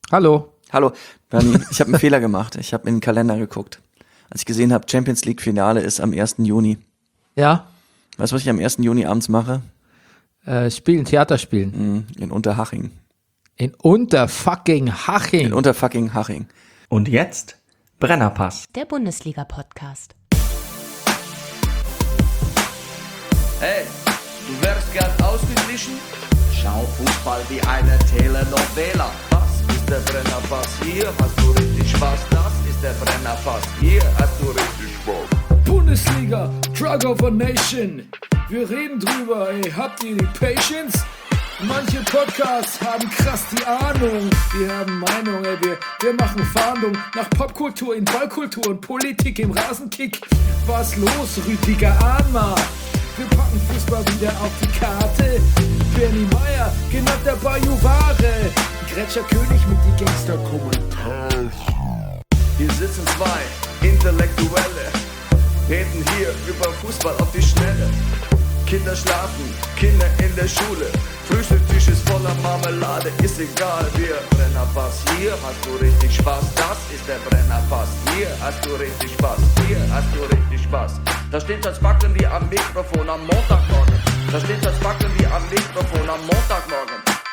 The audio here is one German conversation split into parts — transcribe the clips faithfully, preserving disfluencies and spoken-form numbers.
Hallo. Hallo, Bernie, ich habe einen Fehler gemacht. Ich habe in den Kalender geguckt. Als ich gesehen habe, Champions League Finale ist am ersten Juni. Ja? Weißt du, was ich am ersten Juni abends mache? Äh, spielen, Theater spielen. In Unterhaching. In Unterfucking Haching. In Unterfucking Haching. Und jetzt Brennerpass. Der Bundesliga-Podcast. Hey, du wärst gern ausgeglichen? Schau Fußball wie eine Telenovela. Was ist der Brennerpass? Hier hast du richtig Spaß. Das ist der Brennerpass. Hier hast du richtig Spaß. Bundesliga, Drug of a Nation. Wir reden drüber, ey, habt ihr die Patience? Manche Podcasts haben krass die Ahnung. Wir haben Meinung, ey, wir, wir machen Fahndung nach Popkultur in Ballkultur und Politik im Rasenkick. Was los, Rüdiger Ahnma? Wir packen Fußball wieder auf die Karte. Bernie Meyer, genannt der Bajuware. Gretscher König mit die Gangster-Kommentare. Hier sitzen zwei Intellektuelle, reden hier über Fußball auf die Schnelle. Kinder schlafen, Kinder in der Schule. Frühstückstisch ist voller Marmelade, ist egal, wir Brennerpass. Hier hast du richtig Spaß, das ist der Brennerpass. Hier hast du richtig Spaß, hier hast du richtig Spaß. Da steht das Backen wie am Mikrofon am Montagmorgen. Da steht das Backen wie am Mikrofon am Montagmorgen.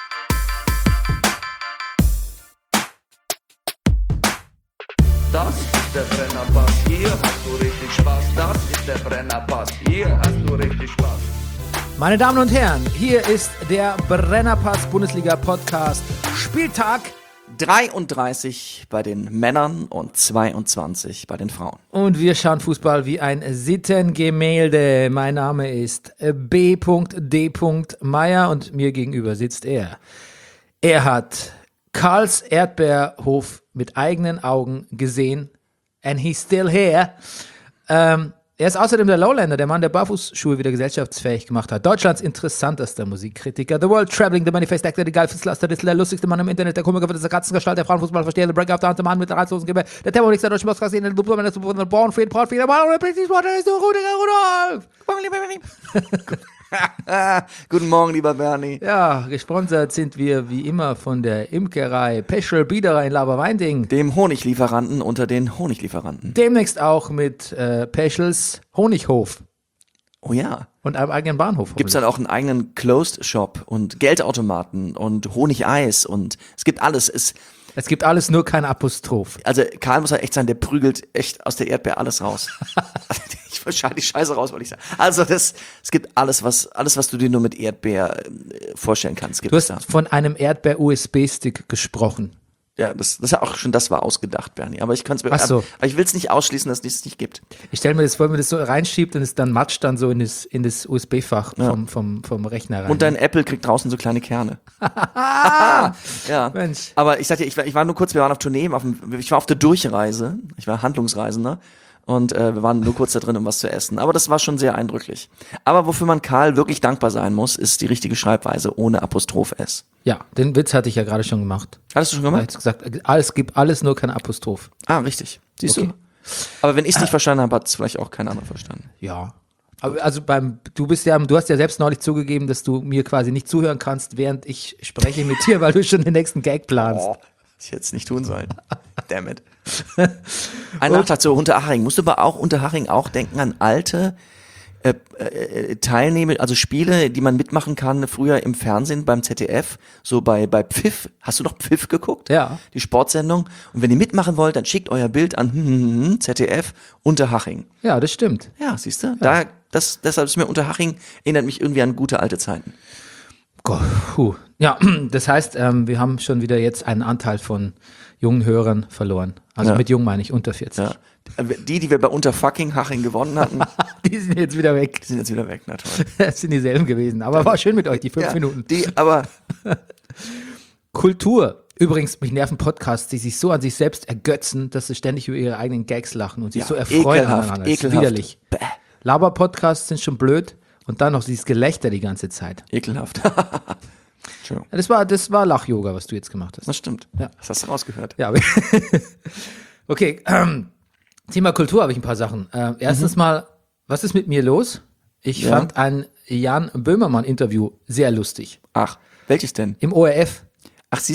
Das ist der Brennerpass, hier hast du richtig Spaß. Das ist der Brennerpass, hier hast du richtig Spaß. Meine Damen und Herren, hier ist der Brennerpass Bundesliga Podcast. Spieltag dreiunddreißig bei den Männern und zweiundzwanzig bei den Frauen. und wir schauen Fußball wie ein Sittengemälde. Mein Name ist B D Meyer und mir gegenüber sitzt er. Er hat Karls Erdbeerhof mit eigenen Augen gesehen. And he's still here. Ähm, er ist außerdem der Lowlander, der Mann, der Barfußschuhe wieder gesellschaftsfähig gemacht hat. Deutschlands interessantester Musikkritiker. The World Traveling, the Manifest Actor, die Geilfitslaster, der lustigste Mann im Internet, der Komiker für das Katzengestalt, der Frauenfußballversteher, der Breakout, der Mann mit der Reizlosengeber, der Terrorist, der deutsche Moskau, der Duplo, der Super, der Bornfried, Portfried, der Mann, der British Water, ist der Rudiger Rudolf. Guten Morgen, lieber Bernie. Ja, gesponsert sind wir wie immer von der Imkerei Peschel Biederer in Laberweinding. Dem Honiglieferanten unter den Honiglieferanten. Demnächst auch mit äh, Peschels Honighof Oh ja. und einem eigenen Bahnhof. Gibt's dann auch einen eigenen Closed Shop und Geldautomaten und Honigeis und es gibt alles. Es, Es gibt alles, nur kein Apostroph. also Karl muss ja echt sein, der prügelt echt aus der Erdbeer alles raus. Ich verschneide die Scheiße raus, wollte ich sagen. Also das, es gibt alles, was alles, was du dir nur mit Erdbeer äh, vorstellen kannst. Gibt Du es hast da. von einem Erdbeer-U S B-Stick gesprochen. Ja, das, das ist ja auch schon, das war ausgedacht, Bernie. Aber ich kann es mir, Ach so. aber ich will es nicht ausschließen, dass es das nicht gibt. Ich stelle mir das vor, wenn man das so reinschiebt und es dann matscht dann so in das, in das U S B-Fach vom, vom, vom Rechner rein. Und dein Apple kriegt draußen so kleine Kerne. Ja. Mensch. Aber ich sagte, ich war, ich war nur kurz, wir waren auf Tournee, auf dem, ich war auf der Durchreise, ich war Handlungsreisender und äh, wir waren nur kurz da drin, um was zu essen. Aber das war schon sehr eindrücklich. Aber wofür man Karl wirklich dankbar sein muss, ist die richtige Schreibweise ohne Apostroph S. Ja, den Witz hatte ich ja gerade schon gemacht. Hattest du schon Da gemacht? hab ich gesagt, alles gibt alles, nur kein Apostroph. Ah, richtig. Siehst Okay. du? Aber wenn ich es nicht verstanden habe, hat es vielleicht auch kein anderer verstanden. Ja. Aber also beim, du bist ja, du hast ja selbst neulich zugegeben, dass du mir quasi nicht zuhören kannst, während ich spreche mit dir, weil du schon den nächsten Gag planst. Oh, ich hätte es nicht tun sollen. Damn it. Ein Nachtrag zu Unterhaching. Musst du aber auch Unterhaching auch denken an alte äh, äh, Teilnehmer, also Spiele, die man mitmachen kann, früher im Fernsehen beim Z D F, so bei, bei Pfiff. Hast du noch Pfiff geguckt? Ja. Die Sportsendung. Und wenn ihr mitmachen wollt, dann schickt euer Bild an hm, hm, hm, Z D F Unterhaching. Ja, das stimmt. Ja, siehst du? Da, das, deshalb ist mir Unterhaching, erinnert mich irgendwie an gute alte Zeiten. Gott, puh. Ja, das heißt, ähm, wir haben schon wieder jetzt einen Anteil von jungen Hörern verloren. Also Ja. mit jung meine ich unter vierzig. Ja. Die, die wir bei Unterfucking Haching gewonnen hatten, Die sind jetzt wieder weg. die sind jetzt wieder weg. Na toll. Das sind dieselben gewesen. Aber war schön mit euch, die fünf Ja, Minuten. Die, aber Kultur. Übrigens, mich nerven Podcasts, die sich so an sich selbst ergötzen, dass sie ständig über ihre eigenen Gags lachen und sich Ja, so erfreuen ekelhaft, aneinander. Das ist ekelhaft. widerlich. Bäh. Laber-Podcasts sind schon blöd und dann noch dieses Gelächter die ganze Zeit. ekelhaft. Entschuldigung. Ja, Das war, das war Lach-Yoga, was du jetzt gemacht hast. Das stimmt. Ja. Das hast du rausgehört. Ja, aber okay. Ähm, Thema Kultur habe ich ein paar Sachen. Äh, erstens mal, was ist mit mir los? Ich Ja. fand ein Jan Böhmermann-Interview sehr lustig. Ach, welches denn? Im O R F. Ach, siehst du?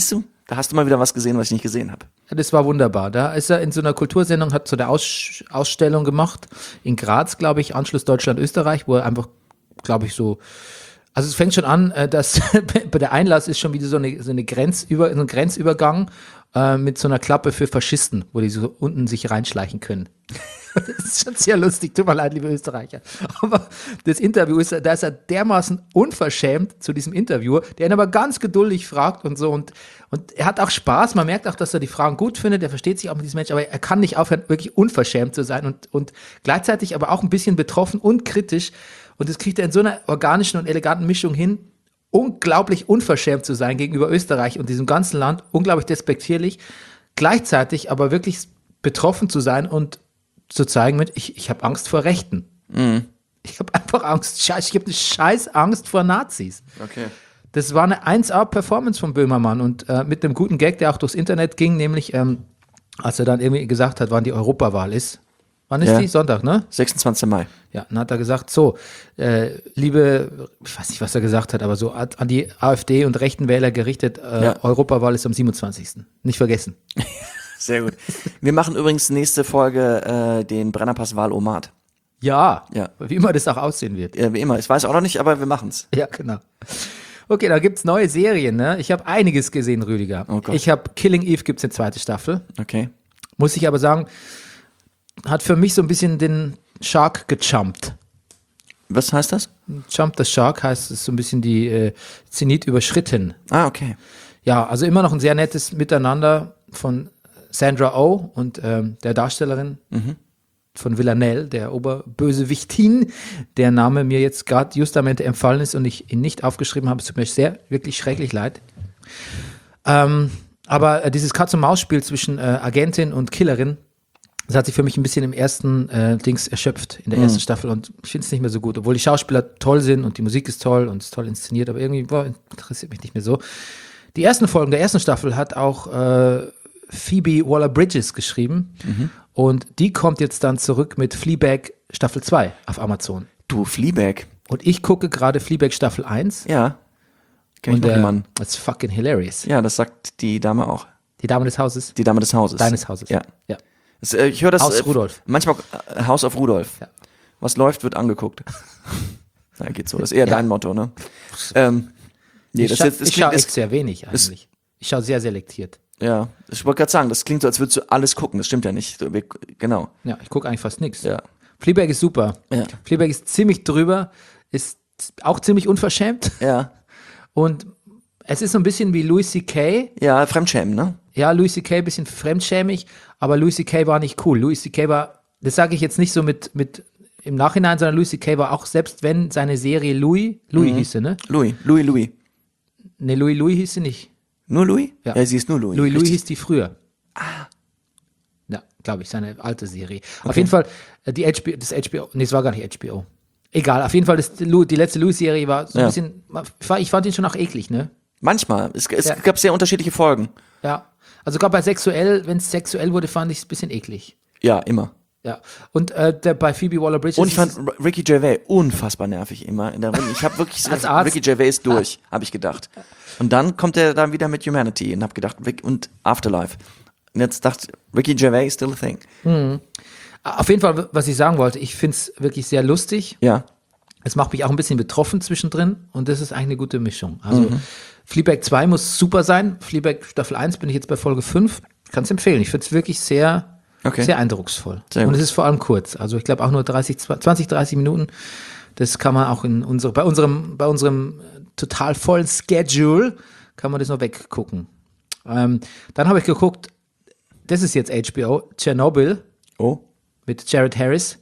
Da hast du mal wieder was gesehen, was ich nicht gesehen habe. Das war wunderbar. Da ist er in so einer Kultursendung, hat so eine Aus- Ausstellung gemacht, in Graz, glaube ich, Anschluss Deutschland-Österreich, wo er einfach, glaube ich, so, also es fängt schon an, äh, dass bei der Einlass ist schon wieder so eine, so eine Grenzüber, so ein Grenzübergang äh, mit so einer Klappe für Faschisten, wo die so unten sich reinschleichen können. Das ist schon sehr lustig, tut mir leid, liebe Österreicher. Aber das Interview ist, da ist er dermaßen unverschämt zu diesem Interviewer, der ihn aber ganz geduldig fragt und so. Und, und er hat auch Spaß, man merkt auch, dass er die Fragen gut findet, er versteht sich auch mit diesem Mensch, aber er kann nicht aufhören, wirklich unverschämt zu sein und, und gleichzeitig aber auch ein bisschen betroffen und kritisch. Und das kriegt er in so einer organischen und eleganten Mischung hin, unglaublich unverschämt zu sein gegenüber Österreich und diesem ganzen Land, unglaublich despektierlich, gleichzeitig aber wirklich betroffen zu sein und zu zeigen mit, ich, ich habe Angst vor Rechten. Mhm. Ich habe einfach Angst, scheiß, ich habe eine scheiß Angst vor Nazis. Okay. Das war eine eins A-Performance von Böhmermann und äh, mit einem guten Gag, der auch durchs Internet ging, nämlich ähm, als er dann irgendwie gesagt hat, wann die Europawahl ist. Wann ist Ja. die? Sonntag, ne? sechsundzwanzigsten Mai. Ja, dann hat er gesagt, so, äh, liebe, ich weiß nicht, was er gesagt hat, aber so an an die AfD und rechten Wähler gerichtet, äh, Ja. Europawahl ist am siebenundzwanzigsten Nicht vergessen. Sehr gut. Wir machen übrigens nächste Folge äh, den Brennerpass-Wahlomat. Ja, Ja. wie immer das auch aussehen wird. Äh, wie immer. Ich weiß auch noch nicht, aber wir machen's. Ja, genau. Okay, da gibt's neue Serien, ne? Ich habe einiges gesehen, Rüdiger. Oh Gott. Ich habe Killing Eve, gibt's eine zweite Staffel. Okay. Muss ich aber sagen, hat für mich so ein bisschen den Shark gejumpt. Was heißt das? Jump the Shark heißt, es so ein bisschen die äh, Zenit überschritten. Ah, okay. Ja, also immer noch ein sehr nettes Miteinander von Sandra Oh und ähm, der Darstellerin von Villanelle, der Oberbösewichtin, der Name mir jetzt gerade justamente empfallen ist und ich ihn nicht aufgeschrieben habe. Es tut mir sehr, wirklich schrecklich leid. Ähm, aber äh, dieses Katz-und-Maus-Spiel zwischen äh, Agentin und Killerin, das hat sich für mich ein bisschen im ersten äh, Dings erschöpft, in der ersten Staffel und ich finde es nicht mehr so gut, obwohl die Schauspieler toll sind und die Musik ist toll und ist toll inszeniert, aber irgendwie boah, interessiert mich nicht mehr so. Die ersten Folgen der ersten Staffel hat auch äh, Phoebe Waller-Bridges geschrieben und die kommt jetzt dann zurück mit Fleabag Staffel zwei auf Amazon. Du, Fleabag. Und ich gucke gerade Fleabag Staffel eins Ja. Kenn ich und noch äh, jemanden. das ist fucking hilarious. Ja, das sagt die Dame auch. Die Dame des Hauses, Die Dame des Hauses. deines Hauses. Ja. ja. Das, äh, ich höre das. Haus äh, Rudolph. Manchmal äh, House of Rudolph. Ja. Was läuft, wird angeguckt. Na, geht so. Das ist eher Ja. dein Motto, ne? Ähm, nee, Ich, das scha jetzt, das ich schaue klingt, echt das, sehr wenig eigentlich. Ich schaue sehr selektiert. ja, ich wollte gerade sagen, das klingt so, als würdest du alles gucken. Das stimmt ja nicht. So, wir, genau. Ja, ich gucke eigentlich fast nichts. Ja. Fleabag ist super. Ja. Fleabag ist ziemlich drüber, ist auch ziemlich unverschämt Ja. und es ist so ein bisschen wie Louis C K. Ja, Fremdschämen, ne? Ja, Louis C K ein bisschen fremdschämig, aber Louis C K war nicht cool. Louis C K war, das sage ich jetzt nicht so mit, mit im Nachhinein, sondern Louis C K war auch, selbst wenn seine Serie Louis, Louis hieß sie, ne? Louis, Louis, Louis. Ne, Louis Louis hieß sie nicht. Nur Louis? Ja. Ja, sie ist nur Louis. Louis Louis Richtig. hieß die früher. Ah. Ja, glaube ich, seine alte Serie. Auf jeden Fall, äh, die H B O, das H B O, nee, es war gar nicht H B O. Egal, auf jeden Fall, das, die letzte Louis-Serie war so ein Ja. bisschen, ich fand- ich fand ihn schon auch eklig, ne? Manchmal. Es, es Ja. gab sehr unterschiedliche Folgen. Ja. Also gerade bei sexuell, wenn es sexuell wurde, fand ich es ein bisschen eklig. Ja, immer. Ja. Und äh, der, bei Phoebe Waller-Bridges. Und ich ist fand R- Ricky Gervais unfassbar nervig immer in der Runde. Ich habe wirklich Als gesagt, Arzt. Ricky Gervais ist durch, habe ich gedacht. Und dann kommt er dann wieder mit Humanity und habe gedacht, Rick- und Afterlife. Und jetzt dachte ich, Ricky Gervais is still a thing. auf jeden Fall, was ich sagen wollte, ich finde es wirklich sehr lustig. Ja. Es macht mich auch ein bisschen betroffen zwischendrin und das ist eigentlich eine gute Mischung. Also Fleabag zwei muss super sein. Fleabag Staffel eins bin ich jetzt bei Folge fünf. Ich kann es empfehlen. Ich finde es wirklich sehr, Okay. sehr eindrucksvoll. Sehr und gut. es ist vor allem kurz. Also ich glaube auch nur dreißig, zwanzig, dreißig Minuten. Das kann man auch in unsere, bei unserem, bei unserem äh, total vollen Schedule kann man das noch weggucken. Ähm, dann habe ich geguckt, das ist jetzt H B O, Chernobyl Oh. mit Jared Harris.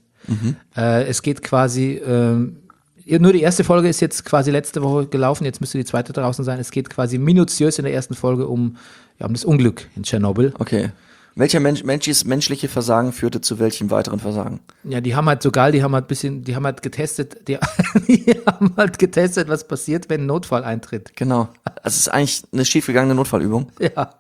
Äh, es geht quasi, ähm, nur die erste Folge ist jetzt quasi letzte Woche gelaufen, jetzt müsste die zweite draußen sein. Es geht quasi minutiös in der ersten Folge um, ja, um das Unglück in Tschernobyl. Okay. Welcher Mensch, Menschis, menschliche Versagen führte zu welchem weiteren Versagen? Ja, die haben halt so geil, die haben halt bisschen, die haben halt getestet, die, die haben halt getestet, was passiert, wenn ein Notfall eintritt. Genau. Es ist eigentlich eine schiefgegangene Notfallübung. Ja.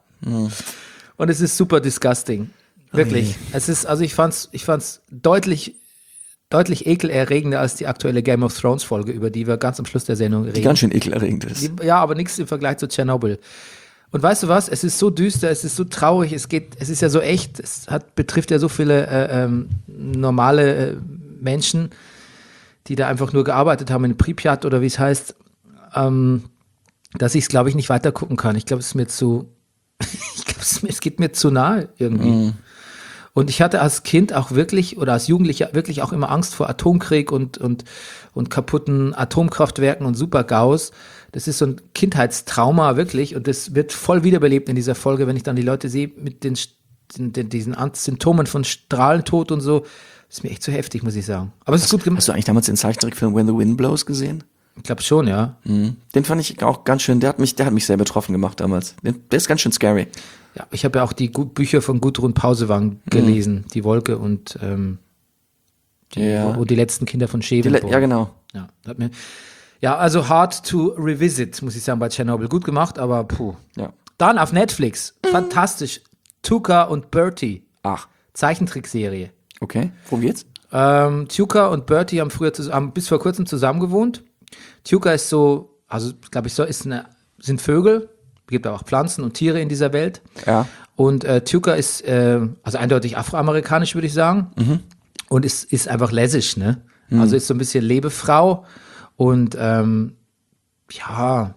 Und es ist super disgusting. Wirklich. Es ist, also ich fand's, ich fand's deutlich, deutlich ekelerregender als die aktuelle Game of Thrones Folge, über die wir ganz am Schluss der Sendung reden. Die ganz schön ekelerregend ist. Die, ja, aber nichts im Vergleich zu Tschernobyl. Und weißt du was? Es ist so düster, es ist so traurig, es geht, es ist ja so echt, es hat, betrifft ja so viele äh, ähm, normale äh, Menschen, die da einfach nur gearbeitet haben in Pripyat oder wie es heißt, ähm, dass ich es, glaube ich, nicht weiter gucken kann. Ich glaube, es ist mir zu, ich glaube, es, es geht mir zu nahe irgendwie. Mm. Und ich hatte als Kind auch wirklich oder als Jugendlicher wirklich auch immer Angst vor Atomkrieg und, und, und kaputten Atomkraftwerken und Super-GAUs. Das ist so ein Kindheitstrauma wirklich und das wird voll wiederbelebt in dieser Folge, wenn ich dann die Leute sehe mit den, den, diesen Symptomen von Strahlentod und so. Das ist mir echt zu heftig, muss ich sagen. Aber es ist gut gemacht. Hast du eigentlich damals den Zeichentrickfilm When the Wind Blows gesehen? Ich glaube schon, ja. Mhm. Den fand ich auch ganz schön, der hat mich, der hat mich sehr betroffen gemacht damals. Der ist ganz schön scary. Ja, ich habe ja auch die Gu- Bücher von Gudrun Pausewang gelesen, mhm. Die Wolke und ähm, die, ja. wo, wo die letzten Kinder von Schevenborn. Le- ja, genau. Ja, hat mir, ja, also hard to revisit, muss ich sagen, bei Tschernobyl. Gut gemacht, aber puh. Ja. Dann auf Netflix, fantastisch, Tuca und Bertie, Ach, Zeichentrickserie. okay. Worum geht's? Ähm, Tuca und Bertie haben früher zus- haben bis vor kurzem zusammen gewohnt. Tuca ist so, also glaube ich, so ist eine, sind Vögel, gibt aber auch Pflanzen und Tiere in dieser Welt. Ja. Und äh, Tuca ist äh, also eindeutig afroamerikanisch, würde ich sagen. Mhm. Und ist, ist einfach lässig, ne? Mhm. Also ist so ein bisschen Lebefrau und ähm, ja,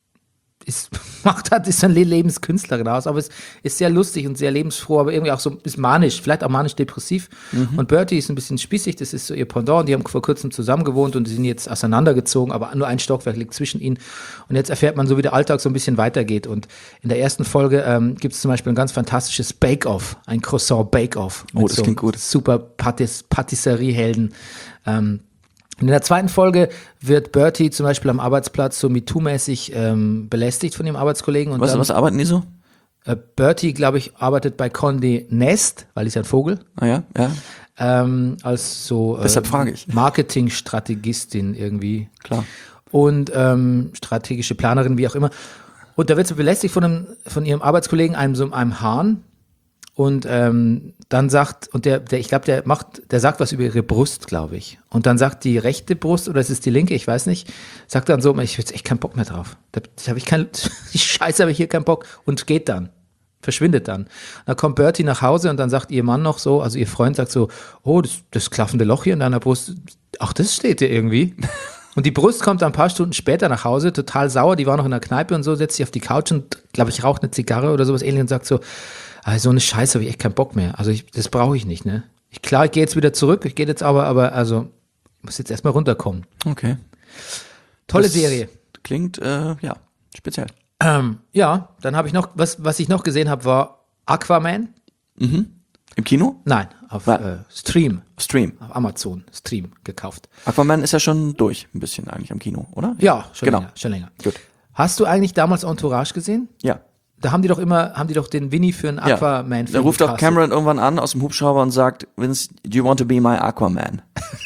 ist, macht halt, ist eine Lebenskünstlerin aus, aber es ist sehr lustig und sehr lebensfroh, aber irgendwie auch so ein bisschen manisch, vielleicht auch manisch-depressiv. Mhm. Und Bertie ist ein bisschen spießig, das ist so ihr Pendant, die haben vor kurzem zusammen gewohnt und die sind jetzt auseinandergezogen, aber nur ein Stockwerk liegt zwischen ihnen. Und jetzt erfährt man so, wie der Alltag so ein bisschen weitergeht. Und in der ersten Folge ähm, gibt es zum Beispiel ein ganz fantastisches Bake-Off, ein Croissant-Bake-Off. Oh, das so klingt gut. Super Patis- Patisserie-Helden. Ähm, In der zweiten Folge wird Bertie zum Beispiel am Arbeitsplatz so MeToo-mäßig ähm, belästigt von ihrem Arbeitskollegen. Und Was, dann, was arbeiten die so? äh, Bertie, glaube ich, arbeitet bei Condé Nest, weil ist ja ein Vogel, Ah ja, ja, ähm, als so äh, Deshalb frage ich. Marketingstrategistin irgendwie. klar. Und ähm, strategische Planerin, wie auch immer. Und da wird sie belästigt von, einem, von ihrem Arbeitskollegen, einem so einem Hahn. Und ähm, dann sagt, und der, der ich glaube, der macht, der sagt was über ihre Brust, glaube ich. Und dann sagt die rechte Brust, oder ist es die linke, ich weiß nicht, sagt dann so, ich habe jetzt echt keinen Bock mehr drauf. Da, da habe ich keinen, die Scheiße habe ich hier keinen Bock. Und geht dann. Verschwindet dann. Dann kommt Bertie nach Hause und dann sagt ihr Mann noch so, also ihr Freund sagt so, oh, das, das klaffende Loch hier in deiner Brust, ach, das steht dir irgendwie. Und die Brust kommt ein paar Stunden später nach Hause, total sauer, die war noch in der Kneipe und so, setzt sich auf die Couch und, glaube ich, raucht eine Zigarre oder sowas ähnliches und sagt so, ah, so eine Scheiße habe ich echt keinen Bock mehr. Also ich, das brauche ich nicht, ne? Ich, klar, ich gehe jetzt wieder zurück, ich gehe jetzt aber, aber also, ich muss jetzt erstmal runterkommen. Okay. Tolle Das Serie. Klingt, äh, ja, speziell. Ähm, ja, dann habe ich noch, was, was ich noch gesehen habe, war Aquaman. Im Kino? Nein, auf Was? äh, Stream, Stream. auf Amazon Stream gekauft. Aquaman ist ja schon durch, ein bisschen eigentlich am Kino, oder? Ja, schon genau. länger, schon länger. Gut. Hast du eigentlich damals Entourage gesehen? Ja. Da haben die doch immer, haben die doch den Winnie für einen Ja. Aquaman-Film Da ruft doch gecastet. Cameron irgendwann an aus dem Hubschrauber und sagt, Vince, do you want to be my Aquaman?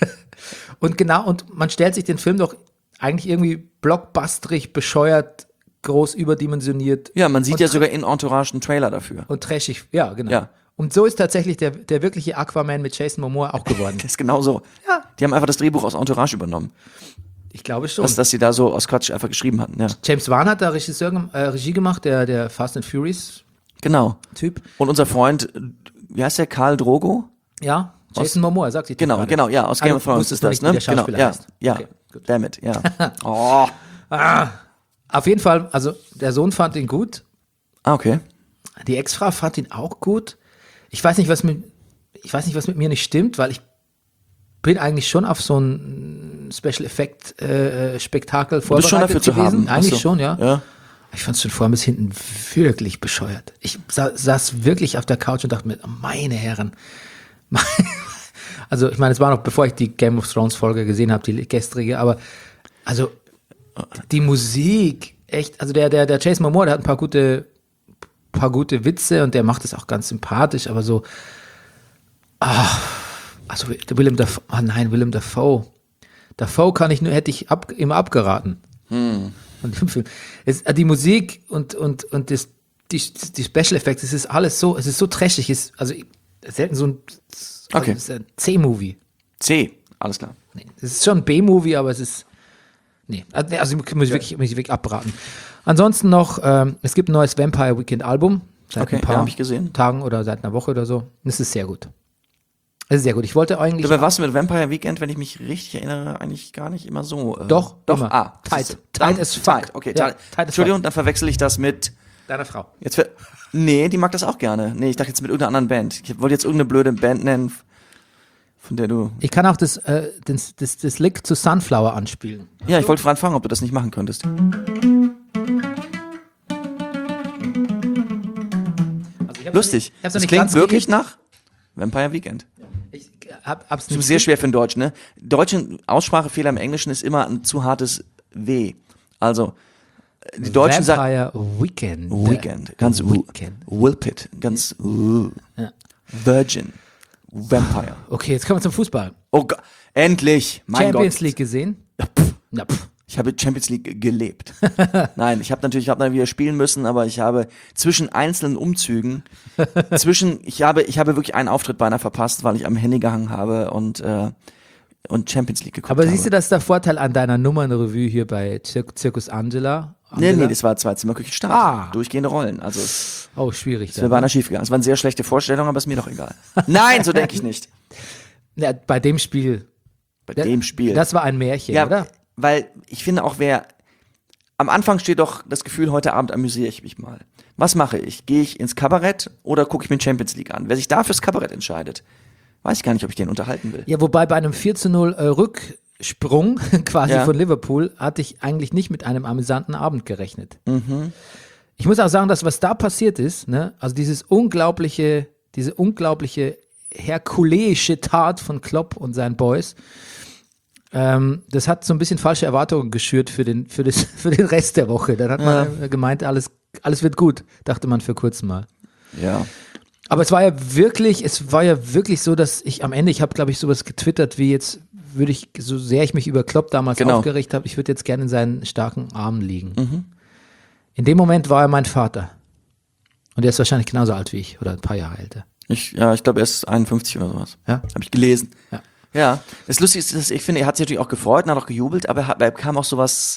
Und genau, und man stellt sich den Film doch eigentlich irgendwie blockbusterig, bescheuert, groß überdimensioniert Ja, man sieht und, ja sogar in Entourage einen Trailer dafür. und trashig. Ja, genau. Ja. Und so ist tatsächlich der, der wirkliche Aquaman mit Jason Momoa auch geworden. Das ist genau so. Ja. Die haben einfach das Drehbuch aus Entourage übernommen. Ich glaube schon. Das, das sie da so aus Quatsch einfach geschrieben hatten, ja. James Wan hat da Regisseur, gem- äh, Regie gemacht, der, der Fast and Furious Genau. Typ. Und unser Freund, wie heißt der, Karl Drogo? Ja, Jason Momoa, sagt ich dir Genau, gerade. genau, ja, aus Game Also, of Thrones wusstest ist du das, nicht, wie ne? der Genau, Schauspieler ja, heißt. ja. Okay, gut. Damn it, ja. Oh. Auf jeden Fall, also der Sohn fand ihn gut, Ah, okay. die Ex-Frau fand ihn auch gut. Ich weiß nicht, was mit, ich weiß nicht, was mit mir nicht stimmt, weil ich bin eigentlich schon auf so ein Special Effect äh, Spektakel Du vorbereitet bist schon dafür zu gewesen. haben. Ach Eigentlich so. schon, ja. Ja. Ich fand es von vorn bis hinten wirklich bescheuert. Ich sa saß wirklich auf der Couch und dachte mir, meine Herren. Also ich meine, es war noch bevor ich die Game of Thrones Folge gesehen habe, die gestrige, aber also die Musik, echt, also der der der Jason Momoa, der hat ein paar gute paar gute Witze und der macht es auch ganz sympathisch, aber so ah, also der Willem Dafoe, ah nein, Willem Dafoe. Dafoe kann ich nur, hätte ich ab, immer abgeraten. Hm. Und im Film. Es, die Musik und, und, und das, die, die Special Effects, es ist alles so, es ist so trashig, es ist, also selten so ein, also Okay. es ist ein C-Movie. C, alles klar. Nee, es ist schon ein B-Movie, aber es ist Nee, also, also muss ich wirklich, muss ich wirklich abraten. Ansonsten noch, ähm, es gibt ein neues Vampire Weekend Album. Seit Okay, ein paar ja, hab ich gesehen. Tagen oder seit einer Woche oder so. Das ist sehr gut. Das ist sehr gut. Ich wollte eigentlich. Dabei warst du mit Vampire Weekend, wenn ich mich richtig erinnere, eigentlich gar nicht immer so. Äh, Doch, doch. immer. Ah, Tight. siehste. Tight Dann- as fuck. Tight, okay. Ja, tight. tight as Entschuldigung, dann verwechsel ich das mit. Deiner Frau. Jetzt ver nee, die mag das auch gerne. Nee, ich dachte jetzt mit irgendeiner anderen Band. Ich wollte jetzt irgendeine blöde Band nennen, von der du. Ich kann auch das, äh, das, das, das Lick zu Sunflower anspielen. Ja, ich wollte fragen, ob du das nicht machen könntest. Also ich hab's Lustig. Ich hab's noch Das nicht klingt ganz wirklich geübt. nach Vampire Weekend. Ich hab, hab's Das ist nicht sehr schwer für den Deutschen, ne? Deutsche Aussprachefehler im Englischen ist immer ein zu hartes W. Also, äh, die Deutschen sagen Vampire Weekend. Weekend, ganz W. Weekend. Wilpit, ganz W. Virgin, Vampire. Okay, jetzt kommen wir zum Fußball. Oh Gott, endlich, mein Champions Gott. League gesehen? Ja, pff, Na, pff. ich habe Champions League gelebt. Nein, ich habe natürlich, ich habe dann wieder spielen müssen, aber ich habe zwischen einzelnen Umzügen, zwischen, ich habe, ich habe wirklich einen Auftritt beinahe verpasst, weil ich am Handy gehangen habe und äh, und Champions League geguckt Aber habe. siehst du, das ist der Vorteil an deiner Nummernrevue hier bei Zir Circus Angela? Nee, Angela? nee, das war zwei Zimmer Küche Start. Ah. Durchgehende Rollen. Also es Oh, schwierig. wäre beinahe schief gegangen. Es war eine sehr schlechte Vorstellung, aber ist mir doch egal. Nein, so denke ich nicht. Ja, bei dem Spiel. Bei Ja, dem Spiel. Das war ein Märchen, ja, oder? weil ich finde auch, wer am Anfang steht doch das Gefühl, heute Abend amüsiere ich mich mal. Was mache ich? Gehe ich ins Kabarett oder gucke ich mir Champions League an? Wer sich da fürs Kabarett entscheidet, weiß ich gar nicht, ob ich den unterhalten will. Ja, wobei bei einem vier zu null äh, Rücksprung quasi Ja. von Liverpool hatte ich eigentlich nicht mit einem amüsanten Abend gerechnet. Mhm. Ich muss auch sagen, dass was da passiert ist, ne, also dieses unglaubliche, diese unglaubliche herkuleische Tat von Klopp und seinen Boys, ähm, das hat so ein bisschen falsche Erwartungen geschürt für den, für das, für den Rest der Woche. Dann hat man äh, gemeint, alles, alles wird gut, dachte man für kurz mal. Ja. Aber es war ja wirklich, es war ja wirklich so, dass ich am Ende, ich habe, glaube ich, sowas getwittert, wie jetzt würde ich, so sehr ich mich über Klopp damals Genau. aufgeregt habe, ich würde jetzt gerne in seinen starken Armen liegen. In dem Moment war er mein Vater. Und er ist wahrscheinlich genauso alt wie ich oder ein paar Jahre älter. Ich, ja, ich glaube, er ist einundfünfzig oder sowas. Ja. Habe ich gelesen. Ja. Ja. Das Lustige ist, dass ich finde, er hat sich natürlich auch gefreut und hat auch gejubelt, aber er, hat, er kam auch sowas.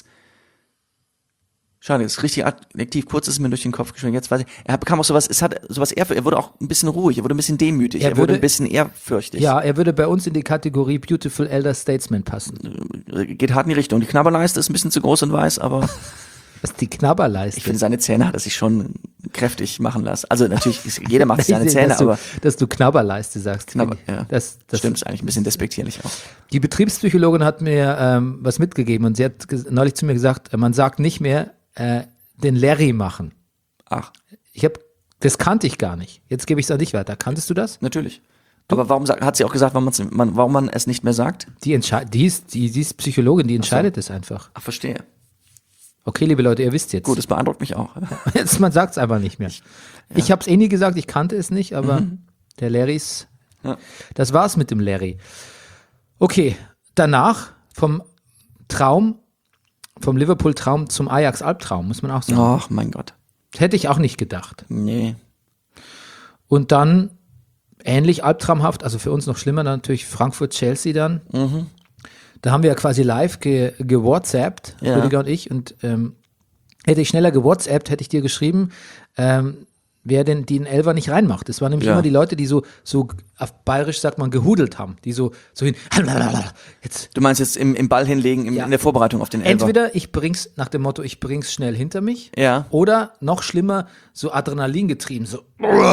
Schade, das ist richtig aktiv. Kurz ist mir durch den Kopf geschwungen. Jetzt weiß ich. Er bekam auch sowas. Es hat sowas eher. Er wurde auch ein bisschen ruhig. Er wurde ein bisschen demütig. Er Er, wurde würde- ein bisschen ehrfürchtig. Ja, er würde bei uns in die Kategorie Beautiful Elder Statesman passen. Geht hart in die Richtung. Die Knabberleiste ist ein bisschen zu groß und weiß, aber Das ist die Knabberleiste. ich finde, seine Zähne hat er sich schon kräftig machen lassen. Also natürlich, ist- jeder macht sich seine dass Zähne, du, aber dass du Knabberleiste sagst. Knabber, ja. das, das stimmt, ist eigentlich ein bisschen despektierlich auch. Die Betriebspsychologin hat mir ähm, was mitgegeben und sie hat ges- neulich zu mir gesagt, äh, man sagt nicht mehr äh, den Larry machen. Ach, Ich habe, das kannte ich gar nicht. Jetzt gebe ich es an dich weiter. Kanntest du das? natürlich. Aber warum sagt, hat sie auch gesagt, warum, man's- man, warum man es nicht mehr sagt? Die, entschei- die, ist, die, die ist Psychologin, die entscheidet es einfach. Ach, verstehe. Okay, liebe Leute, ihr wisst jetzt. Gut, das beeindruckt mich auch. Jetzt, man sagt es einfach nicht mehr. Ich habe es eh nie gesagt, ich kannte es nicht, aber der Larrys, Ja. das war's mit dem Larry. Okay, danach vom Traum, vom Liverpool-Traum zum Ajax-Albtraum, muss man auch sagen. Ach, mein Gott. Das hätte ich auch nicht gedacht. Nee. Und dann ähnlich albtraumhaft, also für uns noch schlimmer, dann natürlich Frankfurt-Chelsea dann. Da haben wir ja quasi live ge- gewhatsappt, Ja. Rüdiger und ich. Und ähm, hätte ich schneller gewhatsappt, hätte ich dir geschrieben, ähm, wer denn den Elfer nicht reinmacht. Das waren nämlich Ja. immer die Leute, die so, so auf Bayerisch sagt man, gehudelt haben. Die so, so hin, jetzt Du meinst jetzt im, im Ball hinlegen, im, Ja. in der Vorbereitung auf den Elfer? entweder ich bring's nach dem Motto, ich bring's schnell hinter mich. Ja. Oder noch schlimmer, so Adrenalin getrieben, so.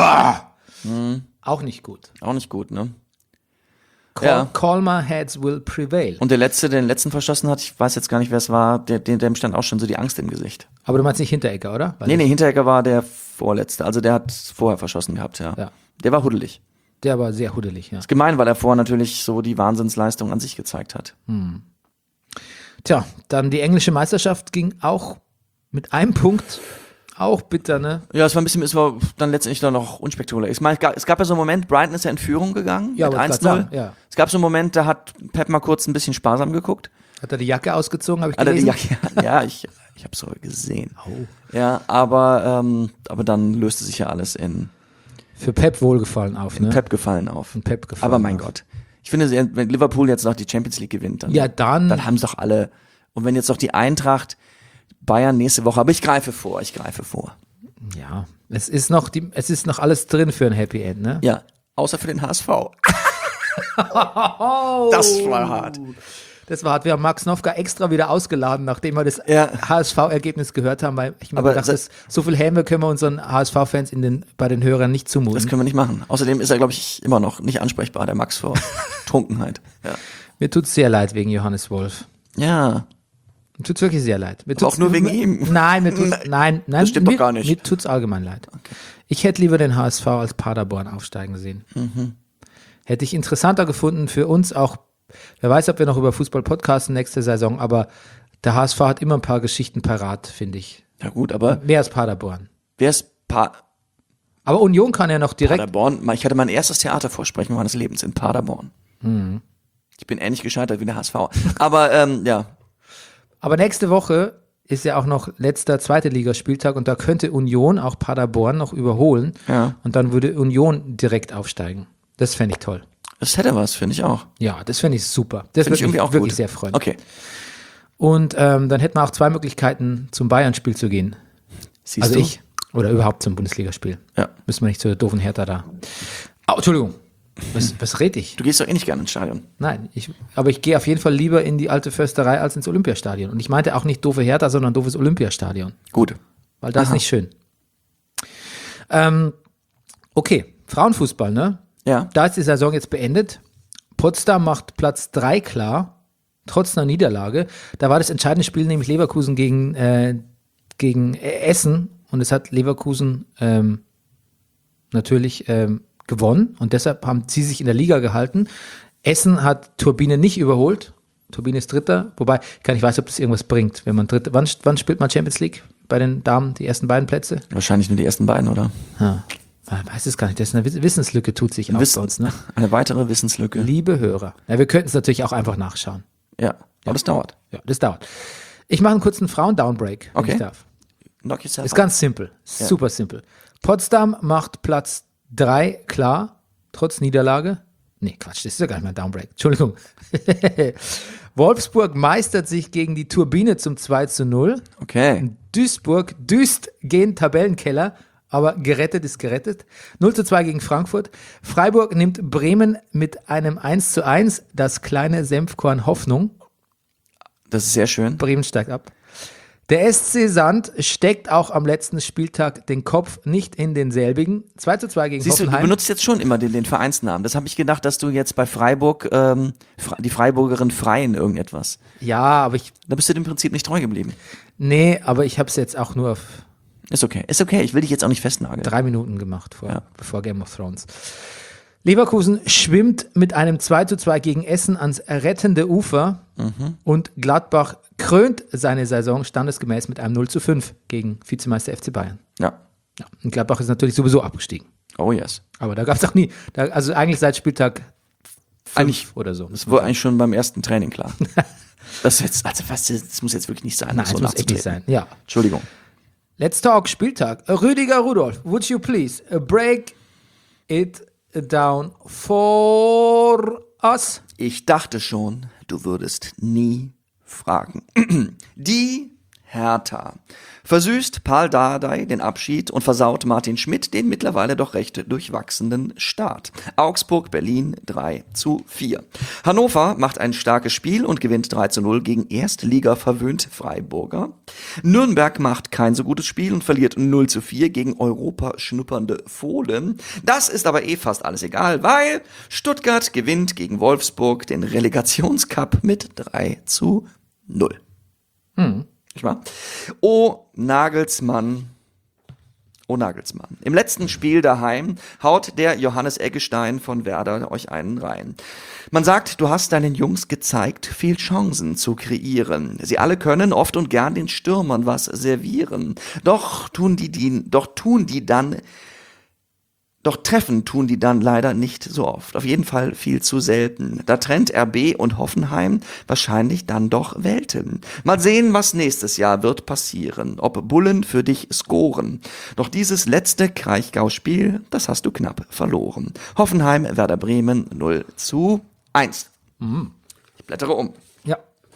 Auch nicht gut. Auch nicht gut, ne? Call, Ja. call my heads will prevail. Und der Letzte, der den Letzten verschossen hat, ich weiß jetzt gar nicht, wer es war, der, der, dem stand auch schon so die Angst im Gesicht. Aber du meinst nicht Hinteregger, oder? Weil Nee, nee, Hinteregger war der Vorletzte, also der hat vorher verschossen gehabt, ja. Ja. Der war huddelig. Der war sehr huddelig, ja. Ist gemein, weil er vorher natürlich so die Wahnsinnsleistung an sich gezeigt hat. Tja, dann die englische Meisterschaft ging auch mit einem Punkt, auch bitter, ne? Ja, es war ein bisschen, es war dann letztendlich dann noch unspektakulär. Ich meine, es gab, es gab ja so einen Moment, Brighton ist ja in Führung gegangen Ja, mit wollte ich eins grad null. sagen, ja. Es gab so einen Moment, da hat Pep mal kurz ein bisschen sparsam geguckt. Hat er die Jacke ausgezogen, habe ich Hat er die gelesen? Jacke, ja, ich, ich habe es sogar gesehen. Ja, aber, ähm, aber dann löste sich ja alles in, Für Pep wohlgefallen auf, in ne? Pep gefallen auf. In Pep gefallen aber mein auf. Gott. Ich finde, wenn Liverpool jetzt noch die Champions League gewinnt, dann, Ja, dann- dann haben es doch alle Und wenn jetzt noch die Eintracht Bayern nächste Woche, aber ich greife vor, ich greife vor. Ja, es ist noch die, es ist noch alles drin für ein Happy End, ne? Ja, außer für den H S V. Das war hart. Das war hart. Wir haben Max Nowka extra wieder ausgeladen, nachdem wir das Ja. H S V-Ergebnis gehört haben, weil ich mir Aber gedacht, das- das, so viel Häme können wir unseren H S V-Fans in den, bei den Hörern nicht zumuten. Das können wir nicht machen. Außerdem ist er, glaube ich, immer noch nicht ansprechbar, der Max, vor Trunkenheit. Ja. Mir tut's sehr leid wegen Johannes Wolf. Ja. Mir tut's wirklich sehr leid. Mir Aber auch tut's, nur wegen ihm? Nein, mir tut's, nein, nein. Das stimmt mir, doch gar nicht. Mir tut's allgemein leid. Ich hätte lieber den H S V als Paderborn aufsteigen sehen. Mhm. Hätte ich interessanter gefunden für uns auch. Wer weiß, ob wir noch über Fußball podcasten nächste Saison, aber der H S V hat immer ein paar Geschichten parat, finde ich. Ja gut, aber Mehr als Paderborn. wer ist pa Aber Union kann ja noch direkt. Paderborn? Ich hatte mein erstes Theatervorsprechen meines Lebens in Paderborn. Mhm. Ich bin ähnlich gescheitert wie der H S V. Aber ähm, ja, Aber nächste Woche ist ja auch noch letzter zweite Ligaspieltag und da könnte Union auch Paderborn noch überholen. Ja. Und dann würde Union direkt aufsteigen. Das fände ich toll. das hätte was, finde ich auch. Ja, das fände ich super. Das Finde würde ich irgendwie mich auch wirklich gut. sehr freuen. Okay. Und ähm, dann hätten wir auch zwei Möglichkeiten, zum Bayern-Spiel zu gehen. Siehst Also du? ich. Oder überhaupt zum Bundesligaspiel. Ja. Müssen wir nicht zur doofen Hertha da. Oh, Entschuldigung. Was, was rede ich? Du gehst doch eh nicht gerne ins Stadion. Nein, ich, aber ich gehe auf jeden Fall lieber in die alte Försterei als ins Olympiastadion. Und ich meinte auch nicht doofe Hertha, sondern doofes Olympiastadion. Gut. Weil das ist Aha. nicht schön. Ähm, okay, Frauenfußball, ne? Ja. Da ist die Saison jetzt beendet. Potsdam macht Platz drei klar, trotz einer Niederlage. Da war das entscheidende Spiel nämlich Leverkusen gegen, äh, gegen Essen. Und es hat Leverkusen ähm, natürlich ähm, gewonnen. Und deshalb haben sie sich in der Liga gehalten. Essen hat Turbine nicht überholt. Turbine ist Dritter. Wobei, ich gar nicht weiß, ob das irgendwas bringt. Wenn man Dritter, wann, wann spielt man Champions League? Bei den Damen, die ersten beiden Plätze? Wahrscheinlich nur die ersten beiden, oder? Ja. Man weiß es gar nicht. Das ist eine Wiss- Wissenslücke, tut sich auf Wissen- bei uns. Ne? Eine weitere Wissenslücke. Liebe Hörer. Ja, wir könnten es natürlich auch einfach nachschauen. Ja. Aber das dauert. Ja, das dauert. Ich mache einen kurzen Frauen-Downbreak, wenn Okay. ich darf. Knock yourself Ist out. ganz simpel. Ja. Super simpel. Potsdam macht Platz drei klar, trotz Niederlage. Nee, Quatsch, das ist ja gar nicht mehr Downbreak. Entschuldigung. Wolfsburg meistert sich gegen die Turbine zum zwei zu null. Okay. Duisburg düst gegen Tabellenkeller, aber gerettet ist gerettet. null zu zwei gegen Frankfurt. Freiburg nimmt Bremen mit einem eins zu eins, das kleine Senfkorn Hoffnung. Das ist sehr schön. Bremen steigt ab. Der S C Sand steckt auch am letzten Spieltag den Kopf nicht in denselbigen. zwei zu zwei gegen Siehst du, du Hoffenheim. benutzt jetzt schon immer den, den Vereinsnamen. Das habe ich gedacht, dass du jetzt bei Freiburg, ähm, Fre- die Freiburgerin Freien irgendetwas. Ja, aber ich, Da bist du dem Prinzip nicht treu geblieben. nee, aber ich habe es jetzt auch nur auf Ist okay. Ist okay. Ich will dich jetzt auch nicht festnageln. drei Minuten gemacht, vor, Ja. bevor Game of Thrones. Leverkusen schwimmt mit einem zwei zu zwei gegen Essen ans rettende Ufer und Gladbach krönt seine Saison standesgemäß mit einem null zu fünf gegen Vizemeister F C Bayern. Ja. Ja, und Gladbach ist natürlich sowieso abgestiegen. Oh yes. Aber da gab es auch nie, da, also eigentlich seit Spieltag fünf Eigentlich- oder so. Das war eigentlich schon beim ersten Training klar. Das jetzt, also was, das muss jetzt wirklich nicht sein. Nein, so es muss eklig sein. nachzutreten. Ja. Entschuldigung. Let's talk Spieltag. Rüdiger Rudolph, would you please break it down for us? Ich dachte schon, du würdest nie fragen. Die Hertha versüßt Paul Dardai den Abschied und versaut Martin Schmidt den mittlerweile doch recht durchwachsenen Start. Augsburg, Berlin drei zu vier. Hannover macht ein starkes Spiel und gewinnt drei zu null gegen Erstliga-verwöhnte Freiburger. Nürnberg macht kein so gutes Spiel und verliert null zu vier gegen Europa schnuppernde Fohlen. Das ist aber eh fast alles egal, weil Stuttgart gewinnt gegen Wolfsburg den Relegationscup mit drei zu null. Nicht wahr? Oh, Nagelsmann. Oh, Nagelsmann. Im letzten Spiel daheim haut der Johannes Eggestein von Werder euch einen rein. Man sagt, du hast deinen Jungs gezeigt, viel Chancen zu kreieren. Sie alle können oft und gern den Stürmern was servieren. Doch tun die, die, doch tun die dann Doch treffen tun die dann leider nicht so oft. Auf jeden Fall viel zu selten. Da trennt R B und Hoffenheim wahrscheinlich dann doch Welten. Mal sehen, was nächstes Jahr wird passieren. Ob Bullen für dich scoren. Doch dieses letzte Kraichgau-Spiel, das hast du knapp verloren. Hoffenheim, Werder Bremen null zu eins. Ich blättere um. Ja.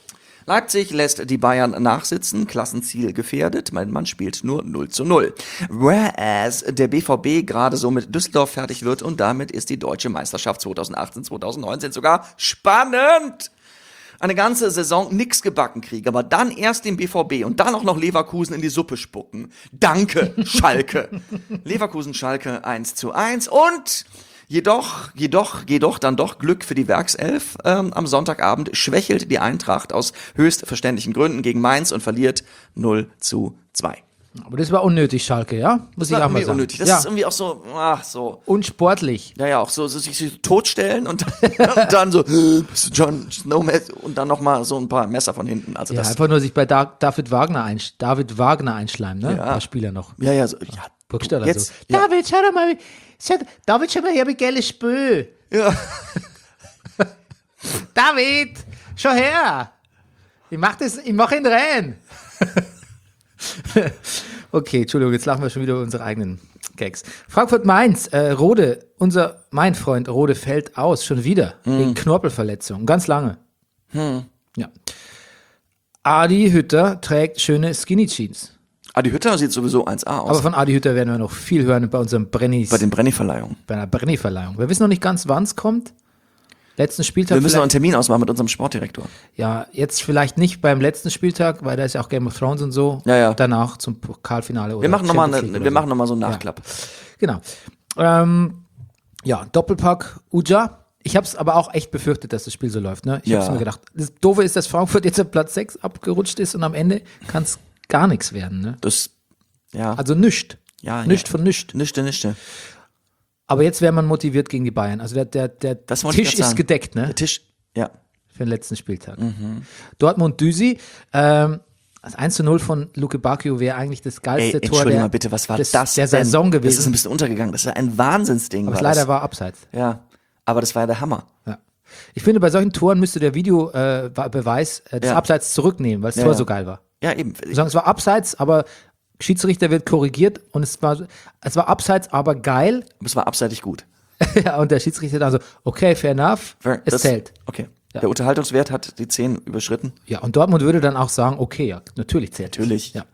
Leipzig lässt die Bayern nachsitzen, Klassenziel gefährdet, mein Mann spielt nur null zu null. Whereas der B V B gerade so mit Düsseldorf fertig wird und damit ist die deutsche Meisterschaft zwanzig achtzehn zwanzig neunzehn sogar spannend. Eine ganze Saison nix gebacken kriege, aber dann erst den B V B und dann auch noch Leverkusen in die Suppe spucken. Danke, Schalke. Leverkusen, Schalke eins zu eins und jedoch, jedoch, jedoch dann doch Glück für die Werkself. Ähm, am Sonntagabend schwächelt die Eintracht aus höchst verständlichen Gründen gegen Mainz und verliert null zu zwei. Aber das war unnötig, Schalke, ja? Muss Das ich war auch mal irgendwie sagen. unnötig. Das ja. ist irgendwie auch so, ach so. Unsportlich. Ja, ja, auch so, so sich so totstellen und, und dann so, bist du John Snow und dann nochmal so ein paar Messer von hinten. Also Ja, das, einfach nur sich bei da- David Wagner, einsch- David Wagner einschleimen, ne? Ja. Ein paar Spieler noch. ja, ja, so, ja. Burgstaller Jetzt, so. ja. David, schau doch mal, schau, David, schau mal her, wie geile Spö. Ja. David, schau her. Ich mach das, ich mach ihn rein. Okay, Entschuldigung, jetzt lachen wir schon wieder über unsere eigenen Gags. Frankfurt-Mainz, äh, Rode, unser, mein Freund Rode fällt aus, schon wieder, Hm. wegen Knorpelverletzung, ganz lange. Ja. Adi Hütter trägt schöne Skinny Jeans. Adi Hütter sieht sowieso eins A aus. Aber von Adi Hütter werden wir noch viel hören bei unserem Brennis, bei den Brenny-Verleihungen. bei einer Brenny-Verleihung. Wir wissen noch nicht ganz, wann es kommt. Letzten Spieltag Wir müssen noch einen vielleicht. Termin ausmachen mit unserem Sportdirektor. Ja, jetzt vielleicht nicht beim letzten Spieltag, weil da ist ja auch Game of Thrones und so. Ja, ja. Danach zum Pokalfinale. Oder Wir machen nochmal Champions eine, League wir oder machen noch mal so einen Nachklapp. so. Genau. Ähm, ja, Doppelpack Uja. Ich habe es aber auch echt befürchtet, dass das Spiel so läuft. Ne? Ich Ja. habe mir gedacht, das Doofe ist, dass Frankfurt jetzt auf Platz sechs abgerutscht ist und am Ende kann es gar nichts werden. Ne? Das, ja. Also nischt. Ja, Nischt ja. von nischt. Nischte, nischte. Aber jetzt wäre man motiviert gegen die Bayern. Also der, der, der Das wollte ich Tisch grad ist sagen. gedeckt, ne? Der Tisch, ja. Für den letzten Spieltag. Dortmund Düsi. Ähm, das eins zu null von Luke Bacchio wäre eigentlich das Ey, geilste Tor entschuldige der, mal bitte, was war des, das der denn? Saison Das ist gewesen. ein bisschen untergegangen. Das ist ein Wahnsinnsding. Aber war es leider das. war abseits. Ja, aber das war ja der Hammer. Ja. Ich finde, bei solchen Toren müsste der Videobeweis äh, das Ja. Abseits zurücknehmen, weil das Ja, Tor ja. so geil war. Ja, eben. Sie sagen, es war abseits, aber Schiedsrichter wird korrigiert und es war, es war abseits, aber geil. Aber es war abseitig gut. Ja, und der Schiedsrichter dann so, okay, fair enough, es Das- zählt. Okay. Ja. Der Unterhaltungswert hat die zehn überschritten. Ja, und Dortmund würde dann auch sagen, okay, ja, natürlich zählt es. Natürlich. Ja.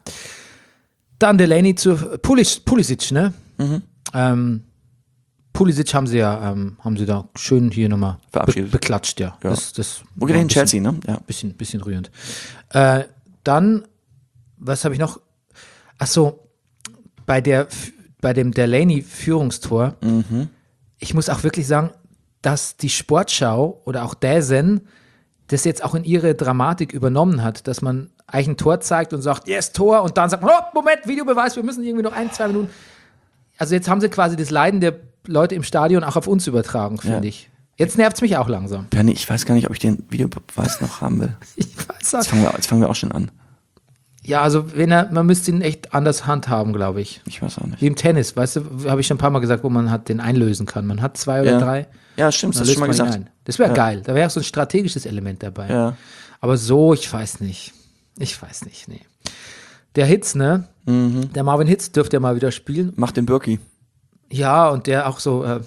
Dann Delaney zu Pulis, Pulisic, ne? Mhm. Ähm, Pulisic haben sie ja, ähm, haben sie da schön hier nochmal be Verabschiedet. beklatscht, ja. Ja. Das, das Wo geht war er ein hin? bisschen- Chelsea, ne? Ja. Bisschen, bisschen rührend. Äh, dann, was habe ich noch? Ach so, bei der, bei dem Delaney-Führungstor, Mhm. ich muss auch wirklich sagen, dass die Sportschau oder auch Dazen das jetzt auch in ihre Dramatik übernommen hat, dass man eigentlich ein Tor zeigt und sagt, yes, Tor, und dann sagt man, oh, Moment, Videobeweis, wir müssen irgendwie noch ein, zwei Minuten. Also jetzt haben sie quasi das Leiden der Leute im Stadion auch auf uns übertragen, finde Ja. ich. Jetzt nervt es mich auch langsam. Bernie, ich weiß gar nicht, ob ich den Videobeweis noch haben will. Ich weiß Jetzt fangen wir, jetzt fangen wir auch schon an. Ja, also wenn er, man müsste ihn echt anders handhaben, glaube ich. Ich weiß auch nicht. Wie im Tennis, weißt du, habe ich schon ein paar Mal gesagt, wo man hat den einlösen kann. Man hat zwei oder Ja. drei. Ja, stimmt, das Dann hast du schon mal löst man ihn gesagt. ein. Das wäre Ja. geil. Da wäre auch so ein strategisches Element dabei. Ja. Aber so, ich weiß nicht. Ich weiß nicht, nee. Der Hitz, ne? Mhm. Der Marvin Hitz dürfte ja mal wieder spielen. Mach den Birki. Ja, und der auch so, äh,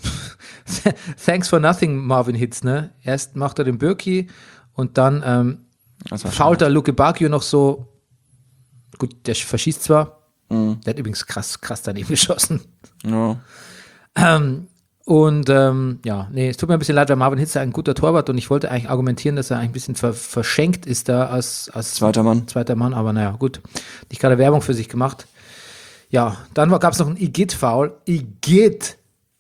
thanks for nothing, Marvin Hitz, ne? Erst macht er den Birki und dann ähm, Das war fault er Luke Bacchio noch so. Gut, der verschießt zwar. Mhm. Der hat übrigens krass, krass daneben geschossen. Ja. Ähm, und ähm, ja, nee, es tut mir ein bisschen leid, weil Marvin Hitz ist ein guter Torwart und ich wollte eigentlich argumentieren, dass er eigentlich ein bisschen ver verschenkt ist da als, als Zweiter Mann. zweiter Mann, aber naja, gut. Nicht gerade Werbung für sich gemacht. Ja, dann gab es noch ein Igitt-Foul. Igitt.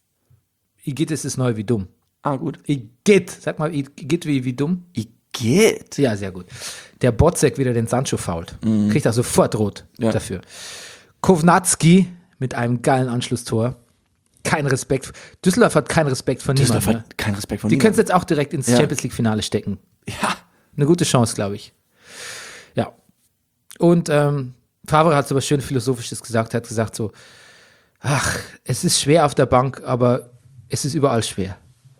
Igitt ist das Neue wie dumm. Ah, gut. Igitt. Sag mal, Igitt wie, wie dumm? Igitt. Ja, sehr gut. Der Botzek wieder den Sancho fault. Kriegt auch sofort rot Ja. dafür. Kovnatski mit einem geilen Anschlusstor. Kein Respekt. Düsseldorf hat keinen Respekt von Düsseldorf niemandem. hat keinen Respekt von Die können es niemandem. jetzt auch direkt ins Ja. Champions League-Finale stecken. Ja. Eine gute Chance, glaube ich. Ja. Und ähm, Favre hat so was schön Philosophisches gesagt. Er hat gesagt so, ach, es ist schwer auf der Bank, aber es ist überall schwer.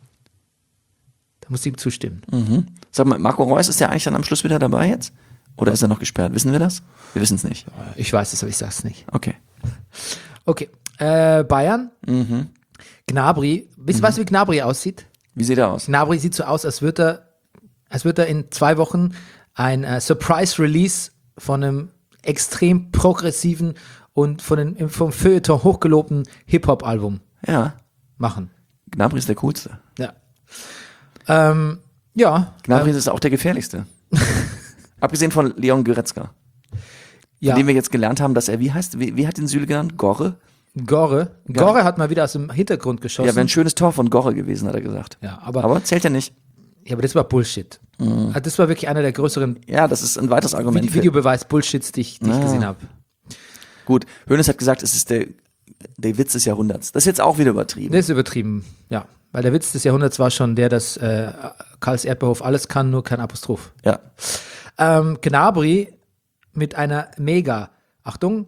Da muss ich ihm zustimmen. Mhm. Sag mal, Marco Reus, ist der eigentlich dann am Schluss wieder dabei jetzt? Oder ist er noch gesperrt? Wissen wir das? Wir wissen es nicht. Ich weiß es, aber ich sag's nicht. Okay. Okay. Äh, Bayern. Mhm. Gnabry. Wisst ihr, weißt du, wie Gnabry aussieht? Wie sieht er aus? Gnabry sieht so aus, als würde er, als würde er in zwei Wochen ein äh, Surprise-Release von einem extrem progressiven und von den, vom Feuilleton hochgelobten Hip-Hop-Album Ja, machen. Gnabry ist der coolste. Ja. Ähm, ja. Gnabry ähm, ist auch der gefährlichste. Abgesehen von Leon Goretzka, ja. von dem wir jetzt gelernt haben, dass er, wie heißt, wie, wie hat den Süle genannt? Gorre? Gorre. Gorre hat mal wieder aus dem Hintergrund geschossen. Ja, wäre ein schönes Tor von Gorre gewesen, hat er gesagt. Ja, aber, Aber zählt ja nicht. ja, aber das war Bullshit. Mhm. Also das war wirklich einer der größeren Ja, das ist ein weiteres Argument. Vide- für- Videobeweis-Bullshits, die ich, die ich Ah. gesehen habe. Gut, Hoeneß hat gesagt, es ist der, der Witz des Jahrhunderts. Das ist jetzt auch wieder übertrieben. Das ist übertrieben, ja. Weil der Witz des Jahrhunderts war schon der, dass äh, Karls Erdbeerhof alles kann, nur kein Apostroph. Ja. Ähm, Gnabry mit einer mega, Achtung,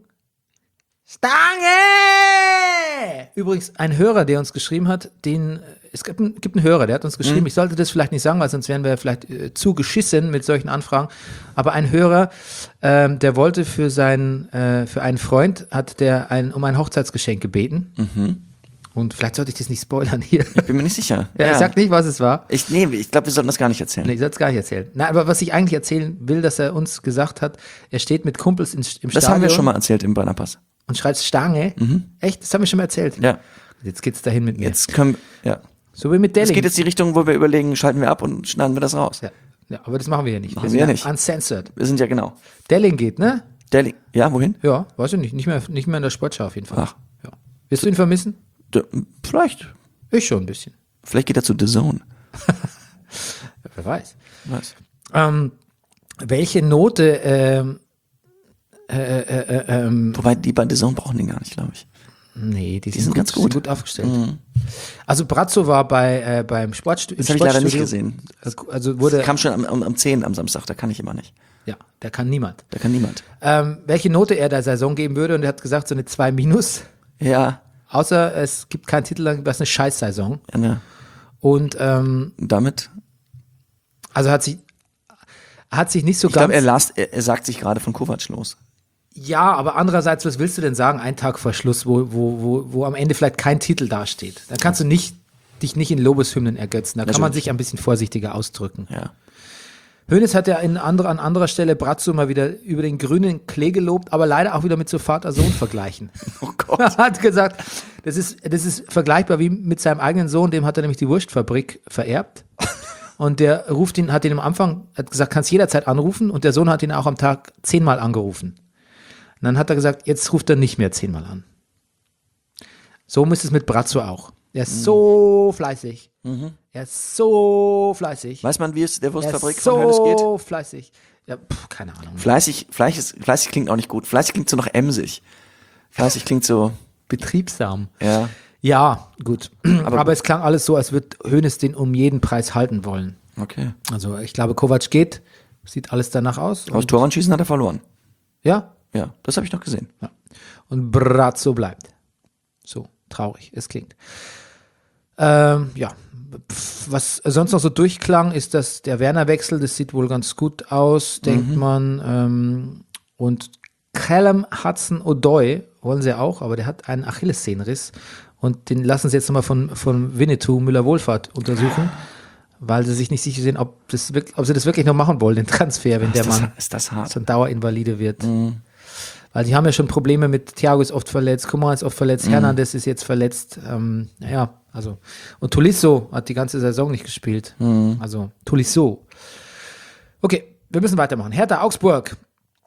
Stange! Übrigens, ein Hörer, der uns geschrieben hat, den, es gibt, einen- gibt einen Hörer, der hat uns geschrieben, ich sollte das vielleicht nicht sagen, weil sonst wären wir vielleicht äh, zu geschissen mit solchen Anfragen, aber ein Hörer, ähm, der wollte für seinen, äh, für einen Freund, hat der ein, um ein Hochzeitsgeschenk gebeten. Und vielleicht sollte ich das nicht spoilern hier. Ich bin mir nicht sicher. Ja, ich sag nicht, was es war. Ich, nee, ich glaube, wir sollten das gar nicht erzählen. Nee, ich soll es gar nicht erzählen. Nein, aber was ich eigentlich erzählen will, dass er uns gesagt hat, er steht mit Kumpels in, im das Stadion haben wir schon mal erzählt im Brennerpass. und schreit Stange. Echt? Das haben wir schon mal erzählt. Ja. Jetzt geht's dahin mit mir. Jetzt können ja. So wie mit Es Delling. geht jetzt die Richtung, wo wir überlegen, schalten wir ab und schneiden wir das raus. ja. ja, aber das machen wir ja nicht. Machen sind wir ja nicht. Uncensored. Wir sind ja genau. Delling geht, ne? Der, ja, wohin? Ja, weiß ich nicht. Nicht mehr, nicht mehr in der Sportschau auf jeden Fall. Ach. Ja. Wirst du ihn vermissen? D vielleicht. Ich schon ein bisschen. Vielleicht geht er zu The Zone. Ja, wer weiß. Was? Ähm, welche Note ähm, äh, äh, äh, ähm, Wobei, die bei The Zone brauchen den gar nicht, glaube ich. Nee, die, Die sind ganz gut. gut aufgestellt. Also Brazzo war bei äh, beim Sportstudio. Das habe ich leider nicht gesehen. Also wurde, Das kam schon am, am, am zehn am Samstag, da kann ich immer nicht. ja, der kann niemand. Da kann niemand. Ähm, welche Note er der Saison geben würde und er hat gesagt so eine zwei minus. Ja, Außer es gibt keinen Titel, das ist eine Scheißsaison. ja ne. Und ähm, damit, also hat sich hat sich nicht so ich ganz. glaube, er, las- er, er sagt sich gerade von Kovac los. Ja, aber andererseits, was willst du denn sagen, einen Tag vor Schluss, wo, wo, wo, wo am Ende vielleicht kein Titel dasteht? Dann kannst du nicht, dich nicht in Lobeshymnen ergötzen. Da kann man Natürlich. sich ein bisschen vorsichtiger ausdrücken. Ja. Hoeneß hat ja in andere, an anderer Stelle Brazzo mal wieder über den grünen Klee gelobt, aber leider auch wieder mit so Vater-Sohn-Vergleichen. Oh Gott. Er hat gesagt, das ist, das ist vergleichbar wie mit seinem eigenen Sohn, dem hat er nämlich die Wurstfabrik vererbt. Und der ruft ihn, hat ihn am Anfang, hat gesagt, kannst jederzeit anrufen, und der Sohn hat ihn auch am Tag zehnmal angerufen. Und dann hat er gesagt, jetzt ruft er nicht mehr zehnmal an. So ist es mit Brazzo auch. Er ist so fleißig. Er ist so fleißig. Weiß man, wie es der Er Wurstfabrik ist von Hoeneß geht? so fleißig. Ja, pff, keine Ahnung. Fleißig, fleißig, fleißig klingt auch nicht gut. Fleißig klingt so noch emsig. Fleißig klingt so, Betriebsam. ja. Ja, gut. Aber, Aber- es klang alles so, als würde Hoeneß den um jeden Preis halten wollen. Okay. Also ich glaube, Kovac geht. Sieht alles danach aus. Aus Und, Torwandschießen hat er verloren. ja, Ja, das habe ich noch gesehen. ja. Und Brazzo bleibt. So traurig es klingt. Ähm, ja, Pff, was sonst noch so durchklang, ist, dass der Werner-Wechsel, das sieht wohl ganz gut aus, denkt man. Ähm, und Callum Hudson-Odoi wollen sie auch, aber der hat einen Achillessehnenriss. Und den lassen sie jetzt nochmal von, von Winnetou Müller-Wohlfahrt untersuchen, weil sie sich nicht sicher sind, ob, das wirklich, ob sie das wirklich noch machen wollen, den Transfer, wenn der ist, das, Mann ist das hart. so ein Dauerinvalide wird. Weil die haben ja schon Probleme mit Thiago ist oft verletzt, Coman ist oft verletzt, Hernandez ist jetzt verletzt. Ähm, naja, also. Und Tolisso hat die ganze Saison nicht gespielt. Also Tolisso. Okay, wir müssen weitermachen. Hertha Augsburg.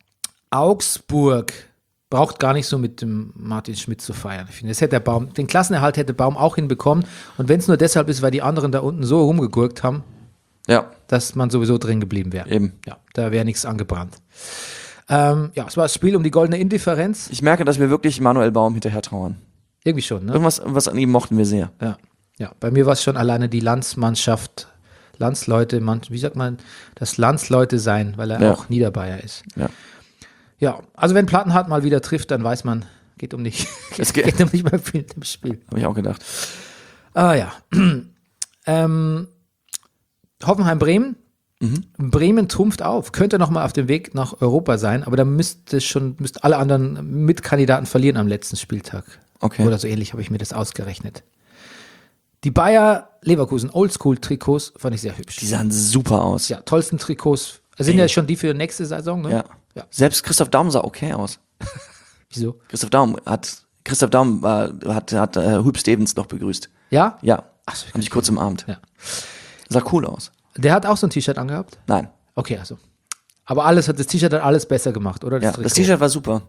Augsburg braucht gar nicht so mit dem Martin Schmidt zu feiern. Ich finde, das hätte der Baum, den Klassenerhalt hätte Baum auch hinbekommen. Und wenn es nur deshalb ist, weil die anderen da unten so rumgegurkt haben, Ja, dass man sowieso drin geblieben wäre. eben. Ja, da wäre nichts angebrannt. Ähm, ja, es war das Spiel um die goldene Indifferenz. Ich merke, dass wir wirklich Manuel Baum hinterher trauern. Irgendwie schon, ne? Irgendwas was an ihm mochten wir sehr. Ja, ja. Bei mir war es schon alleine die Landsmannschaft, Landsleute, man, wie sagt man, das Landsleute sein, weil er Ja. auch Niederbayer ist. Ja. Ja, also wenn Plattenhardt mal wieder trifft, dann weiß man, geht um nicht, Es geht- geht um nicht mehr viel im Spiel. Habe ich auch gedacht. Ah ja. ähm, Hoffenheim-Bremen. Mhm. Bremen trumpft auf, könnte noch mal auf dem Weg nach Europa sein, aber da müsste schon, müsste alle anderen Mitkandidaten verlieren am letzten Spieltag. Okay. Oder so ähnlich habe ich mir das ausgerechnet. Die Bayer Leverkusen Oldschool-Trikots fand ich sehr hübsch. Die sahen super aus. Ja, tollsten Trikots Das sind Ey. ja schon die für nächste Saison, ne? Ja. Ja. Selbst Christoph Daum sah okay aus. Wieso? Christoph Daum hat, Christoph Daum war, hat, hat äh, Hüb Stevens noch begrüßt. Ja? Ja. Ach so, Haben sich kurz umarmt. Ja. Sah cool aus. Der hat auch so ein T-Shirt angehabt? Nein. Okay, also. Aber alles hat, das T-Shirt hat alles besser gemacht, oder? Ja, Trikot? das T-Shirt war super.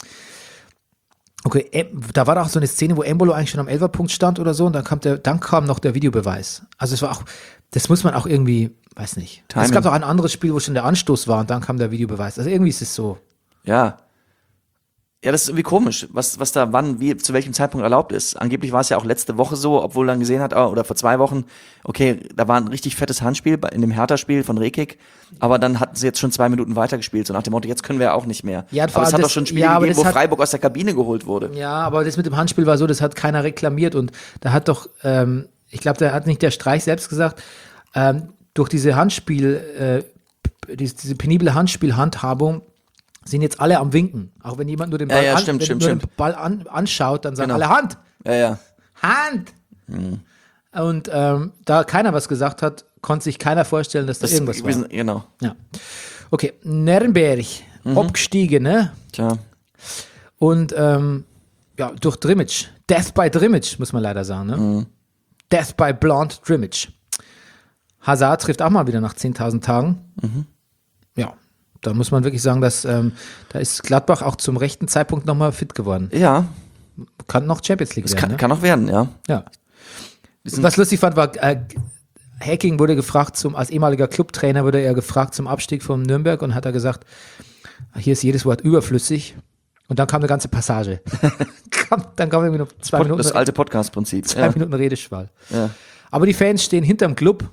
Okay, em- da war doch auch so eine Szene, wo Embolo eigentlich schon am Elferpunkt stand oder so und dann kam der, dann kam noch der Videobeweis. Also es war auch, das muss man auch irgendwie, weiß nicht. Timing. Es gab auch ein anderes Spiel, wo schon der Anstoß war und dann kam der Videobeweis. Also irgendwie ist es so. Ja. Ja, das ist irgendwie komisch, was, was da wann, wie, zu welchem Zeitpunkt erlaubt ist. Angeblich war es ja auch letzte Woche so, obwohl man gesehen hat, oh, oder vor zwei Wochen, okay, da war ein richtig fettes Handspiel bei- in dem Hertha-Spiel von Rekik, aber dann hatten sie jetzt schon zwei Minuten weitergespielt, so nach dem Motto, jetzt können wir ja auch nicht mehr. Ja, vor aber es allem hat das- doch schon Spiele ja, aber gegeben, das wo hat- Freiburg aus der Kabine geholt wurde. Ja, aber das mit dem Handspiel war so, das hat keiner reklamiert und da hat doch, ähm, ich glaube, da hat nicht der Streich selbst gesagt, ähm, durch diese Handspiel, äh, diese, diese penible Handspielhandhabung sind jetzt alle am Winken. Auch wenn jemand nur den Ja, Ball, ja, an, stimmt, wenn stimmt, nur den stimmt. Ball an, anschaut, dann sagen Genau. alle Hand, Ja, ja. Hand. Und ähm, da keiner was gesagt hat, konnte sich keiner vorstellen, dass da Das, irgendwas wir war. sind, genau. Ja. Okay, Nürnberg, Mhm. abgestiegen, ne? Tja. Und ähm, ja, durch Drimmitsch. Death by Drimmitsch, muss man leider sagen. Ne? Mhm. Death by Blonde Drimmitsch. Hazard trifft auch mal wieder nach zehntausend Tagen. Mhm. Ja, da muss man wirklich sagen, dass ähm, da ist Gladbach auch zum rechten Zeitpunkt nochmal fit geworden. Ja, Kann noch Champions League das werden. kann, ne? kann auch werden, ja. Ja. Was lustig fand, war, äh, Hacking wurde gefragt, zum, als ehemaliger Clubtrainer wurde er gefragt zum Abstieg von Nürnberg und hat er gesagt, hier ist jedes Wort überflüssig. Und dann kam eine ganze Passage. kam, dann kam irgendwie noch zwei Minuten, Das alte Podcast-Prinzip. zwei Ja. Minuten Redeschwall. Ja. Aber die Fans stehen hinterm Club.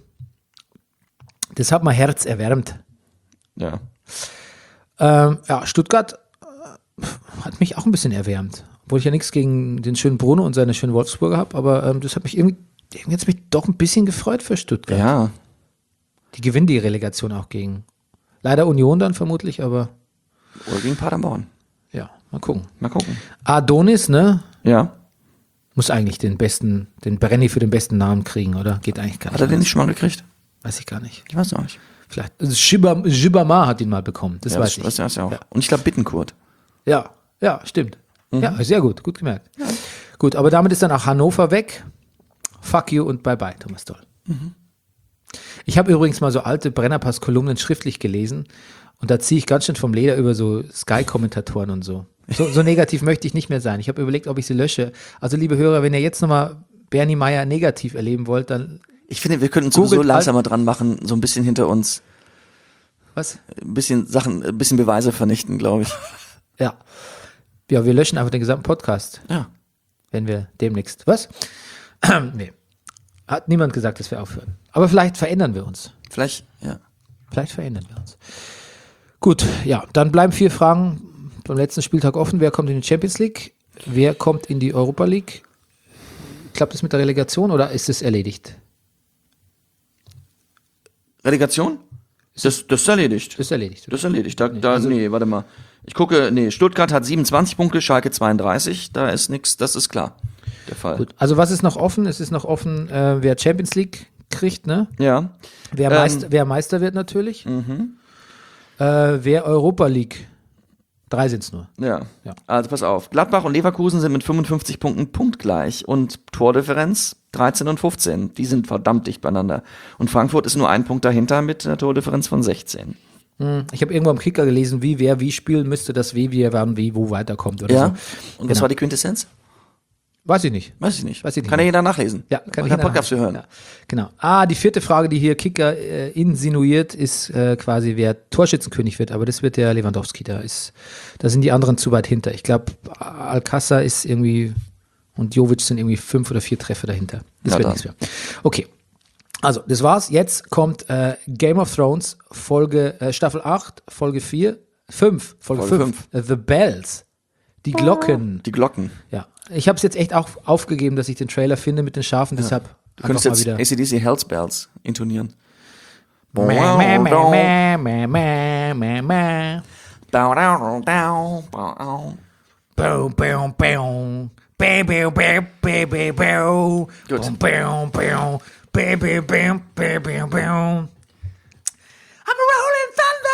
Das hat mein Herz erwärmt. Ja. Ähm, ja, Stuttgart äh, hat mich auch ein bisschen erwärmt. Obwohl ich ja nichts gegen den schönen Bruno und seine schönen Wolfsburger habe, aber ähm, das hat mich irgendwie, irgendwie hat's mich doch ein bisschen gefreut für Stuttgart. Ja. Die gewinnen die Relegation auch gegen. Leider Union dann vermutlich, aber Oder gegen Paderborn. ja, mal gucken. Mal gucken. Adonis, ne? Ja. Muss eigentlich den besten, den Brenny für den besten Namen kriegen, oder? Geht eigentlich gar Hat nicht. er den nicht schon mal gekriegt? Weiß ich gar nicht. Ich weiß auch nicht. Vielleicht. Also Shibam- Shibama hat ihn mal bekommen, das Ja, weiß das, ich. das weiß ich auch. Ja. Und ich glaube Bittenkurt. Ja, ja, stimmt. Mhm. Ja, sehr gut, gut gemerkt. Gut, aber damit ist dann auch Hannover weg. Fuck you und bye bye, Thomas Doll. Mhm. Ich habe übrigens mal so alte Brennerpass-Kolumnen schriftlich gelesen und da ziehe ich ganz schön vom Leder über so Sky-Kommentatoren und so. So, so negativ möchte ich nicht mehr sein. Ich habe überlegt, ob ich sie lösche. Also liebe Hörer, wenn ihr jetzt nochmal Bernie Meyer negativ erleben wollt, dann Ich finde, wir könnten uns sowieso Googelt langsamer dran machen, so ein bisschen hinter uns, was? ein bisschen Sachen, ein bisschen Beweise vernichten, glaube ich. Ja. Ja, wir löschen einfach den gesamten Podcast. Ja. Wenn wir demnächst. Was? Nee. Hat niemand gesagt, dass wir aufhören. Aber vielleicht verändern wir uns. Vielleicht, ja. Vielleicht verändern wir uns. Gut, ja, dann bleiben vier Fragen beim letzten Spieltag offen. Wer kommt in die Champions League? Wer kommt in die Europa League? Klappt es mit der Relegation oder ist es erledigt? Relegation? Das, das ist erledigt. Das ist erledigt. Das ist erledigt. Da, da, also- nee, warte mal. Ich gucke, nee, Stuttgart hat siebenundzwanzig Punkte, Schalke zweiunddreißig. Da ist nichts, das ist klar. Der Fall. Gut. Also was ist noch offen? Es ist noch offen, äh, wer Champions League kriegt, ne? Ja. Wer, Ähm, Meister, wer Meister wird natürlich. Äh, wer Europa League. Drei sind es nur. Ja. Ja. Also pass auf. Gladbach und Leverkusen sind mit fünfundfünfzig Punkten punktgleich und Tordifferenz dreizehn und fünfzehn. Die sind verdammt dicht beieinander. Und Frankfurt ist nur ein Punkt dahinter mit einer Tordifferenz von sechzehn. Ich habe irgendwo am Kicker gelesen, wie wer wie spielen müsste, dass wie wir wann wie wo weiterkommt oder Ja. so. Und was Genau. war die Quintessenz? Weiß ich nicht. Weiß ich nicht. Weiß ich nicht Kann ja jeder nachlesen. Ja, kann Man ich Podcast für hören. Ja, genau. Ah, die vierte Frage, die hier Kicker äh, insinuiert, ist äh, quasi, wer Torschützenkönig wird. Aber das wird der Lewandowski. Da ist, da sind die anderen zu weit hinter. Ich glaube, Alcázar ist irgendwie und Jovic sind irgendwie fünf oder vier Treffer dahinter. Das Na wird dann. nichts mehr. Okay. Also, das war's. Jetzt kommt äh, Game of Thrones, Folge, äh, Staffel acht, Folge vier, fünf, Folge, Folge fünf. Äh, The Bells. Die Glocken. Die Glocken. Ja. Ich habe es jetzt echt auch aufgegeben, dass ich den Trailer finde mit den Schafen, deshalb Du könntest einfach mal jetzt wieder. A C D C Hells Bells intonieren. Mäh, mäh, mäh, mäh, mäh, mäh, mäh. Bow, down, down, bow. Boom, boom, boom. Bow, bow, bow, bow, bow, bow. Gut. Boom, boom, boom. Bow, bow, bow, bow, bow, bow. I'm a rolling thunder.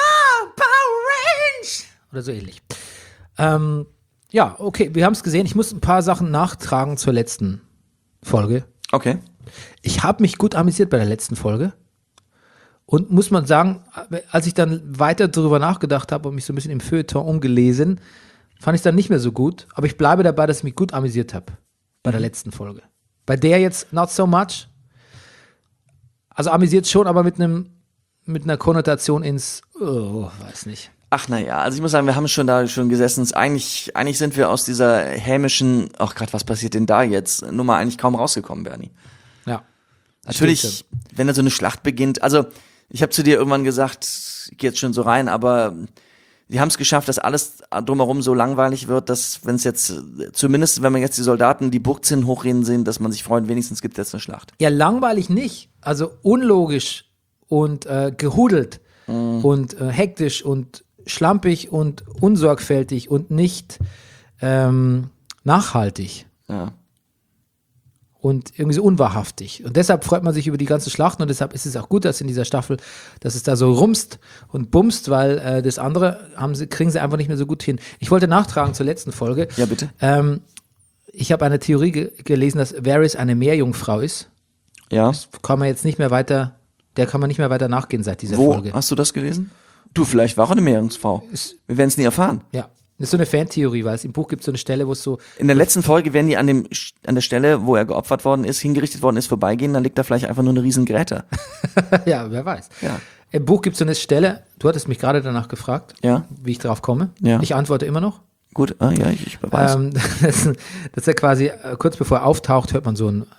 oder so ähnlich. Ähm, ja, okay, wir haben es gesehen. Ich muss ein paar Sachen nachtragen zur letzten Folge. Okay. Ich habe mich gut amüsiert bei der letzten Folge. Und muss man sagen, als ich dann weiter darüber nachgedacht habe und mich so ein bisschen im Feuilleton umgelesen, fand ich es dann nicht mehr so gut. Aber ich bleibe dabei, dass ich mich gut amüsiert habe bei der letzten Folge. Bei der jetzt not so much. Also amüsiert schon, aber mit einem mit einer Konnotation ins, oh, weiß nicht. Ach naja, also ich muss sagen, wir haben schon da schon gesessen. Eigentlich, eigentlich sind wir aus dieser hämischen, ach Gott, was passiert denn da jetzt? Nummer eigentlich kaum rausgekommen, Bernie. Ja. Natürlich, wenn da so eine Schlacht beginnt, also ich habe zu dir irgendwann gesagt, ich gehe jetzt schon so rein, aber die haben es geschafft, dass alles drumherum so langweilig wird, dass wenn es jetzt, zumindest wenn man jetzt die Soldaten, die Burgzinnen hochreden sehen, dass man sich freut, wenigstens gibt es jetzt eine Schlacht. Ja, langweilig nicht. Also unlogisch und äh, gehudelt mm. und äh, hektisch und schlampig und unsorgfältig und nicht ähm, nachhaltig. Ja. Und irgendwie so unwahrhaftig. Und deshalb freut man sich über die ganzen Schlachten und deshalb ist es auch gut, dass in dieser Staffel, dass es da so rumst und bumst, weil äh, das andere haben sie, kriegen sie einfach nicht mehr so gut hin. Ich wollte nachtragen zur letzten Folge. Ja, bitte. Ähm, ich habe eine Theorie ge- gelesen, dass Varys eine Meerjungfrau ist. Ja. Das kann man jetzt nicht mehr weiter, der kann man nicht mehr weiter nachgehen seit dieser Wo Folge. hast du das gelesen? Du, vielleicht war auch eine Meerjungfrau. Wir werden es nie erfahren. Ja. Das ist so eine Fantheorie, weil es im Buch gibt so eine Stelle, wo es so. In der letzten Folge werden die an dem an der Stelle, wo er geopfert worden ist, hingerichtet worden ist, vorbeigehen, dann liegt da vielleicht einfach nur eine riesen Gräte. Ja, wer weiß. Ja. Im Buch gibt es so eine Stelle, du hattest mich gerade danach gefragt, Ja. wie ich drauf komme. Ja. Ich antworte immer noch. Gut, ah, ja, ich, ich weiß. Ähm, das, das ist ja quasi, äh, kurz bevor er auftaucht, hört man so ein.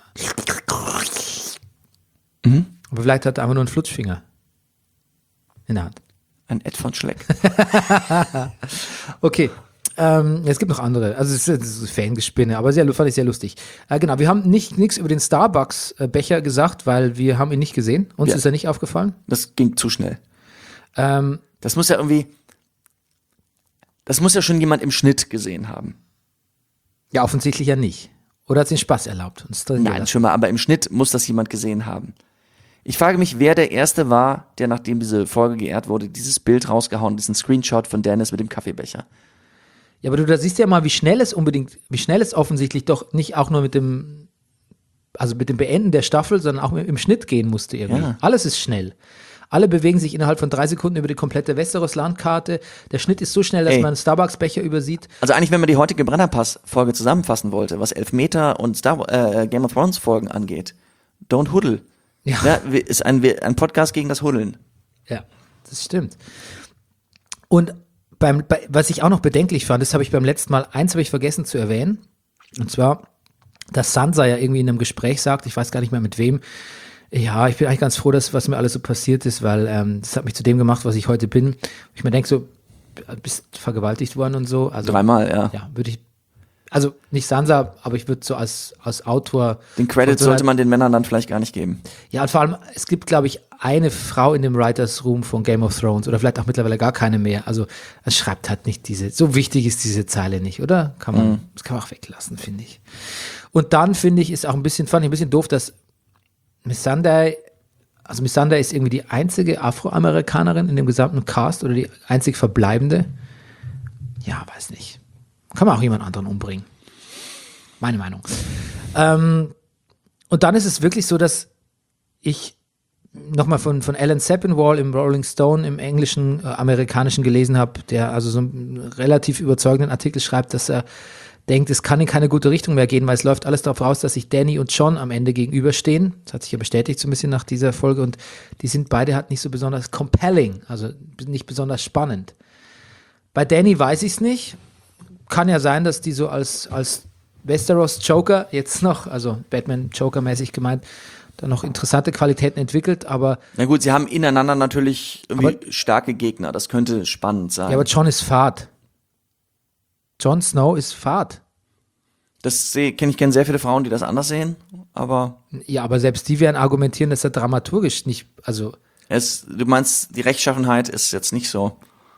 Mhm. Aber vielleicht hat er einfach nur einen Flutschfinger in der Hand. Ein Ed von Schleck. Okay. Ähm, es gibt noch andere, also es ist, es ist Fangespinne, aber sehr, fand ich sehr lustig. Äh, genau, wir haben nicht nichts über den Starbucks-Becher gesagt, weil wir haben ihn nicht gesehen. Uns Ja. ist er nicht aufgefallen. Das ging zu schnell. Ähm, Das muss ja irgendwie, das muss ja schon jemand im Schnitt gesehen haben. ja, offensichtlich ja nicht. Oder hat es den Spaß erlaubt? Uns drin Nein, gelassen. schon mal, aber im Schnitt muss das jemand gesehen haben. Ich frage mich, wer der Erste war, der, nachdem diese Folge geehrt wurde, dieses Bild rausgehauen, diesen Screenshot von Dennis mit dem Kaffeebecher. Ja, aber du da siehst ja mal, wie schnell es unbedingt, wie schnell es offensichtlich doch nicht auch nur mit dem, also mit dem Beenden der Staffel, sondern auch im Schnitt gehen musste irgendwie. Ja. Alles ist schnell. Alle bewegen sich innerhalb von drei Sekunden über die komplette Westeros-Landkarte. Der Schnitt ist so schnell, dass Ey. man einen Starbucks-Becher übersieht. Also eigentlich, wenn man die heutige Brennerpass-Folge zusammenfassen wollte, was Elfmeter und Star äh, Game of Thrones-Folgen angeht, don't huddle. Ja. Ja, ist ein, ein Podcast gegen das Huddeln. Ja, das stimmt. Und beim, bei, was ich auch noch bedenklich fand, das habe ich beim letzten Mal, eins habe ich vergessen zu erwähnen, und zwar, dass Sansa ja irgendwie in einem Gespräch sagt, ich weiß gar nicht mehr mit wem, ja, ich bin eigentlich ganz froh, dass was mir alles so passiert ist, weil ähm, das hat mich zu dem gemacht, was ich heute bin. Ich mir denke so, bist vergewaltigt worden und so. Also, Dreimal, ja. Ja, würde ich, also nicht Sansa, aber ich würde so als, als Autor. Den Credit von so einer- sollte man den Männern dann vielleicht gar nicht geben. Ja, und vor allem, es gibt, glaube ich, eine Frau in dem Writers Room von Game of Thrones oder vielleicht auch mittlerweile gar keine mehr. Also es schreibt halt nicht diese, so wichtig ist diese Zeile nicht, oder? Kann man, Mhm. das kann man auch weglassen, finde ich. Und dann finde ich, ist auch ein bisschen, fand ich ein bisschen doof, dass Missandei, also Missandei ist irgendwie die einzige Afroamerikanerin in dem gesamten Cast oder die einzig verbleibende. Ja, weiß nicht. Kann man auch jemand anderen umbringen. Meine Meinung. Ähm, und dann ist es wirklich so, dass ich nochmal von, von Alan Sepinwall im Rolling Stone im englischen, äh, amerikanischen gelesen habe, der also so einen relativ überzeugenden Artikel schreibt, dass er denkt, es kann in keine gute Richtung mehr gehen, weil es läuft alles darauf raus, dass sich Danny und John am Ende gegenüberstehen. Das hat sich ja bestätigt so ein bisschen nach dieser Folge und die sind beide halt nicht so besonders compelling, also nicht besonders spannend. Bei Danny weiß ich es nicht. Kann ja sein, dass die so als, als Westeros Joker jetzt noch, also Batman Joker-mäßig gemeint, da noch interessante Qualitäten entwickelt, aber Na gut, sie haben ineinander natürlich irgendwie Aber- starke Gegner. Das könnte spannend sein. ja, aber John ist fad. Jon Snow ist fad. das sehe, kenn ich kenne sehr viele Frauen, die das anders sehen. Aber Ja, aber selbst die werden argumentieren, dass er dramaturgisch nicht, also es, du meinst, die Rechtschaffenheit ist jetzt nicht so.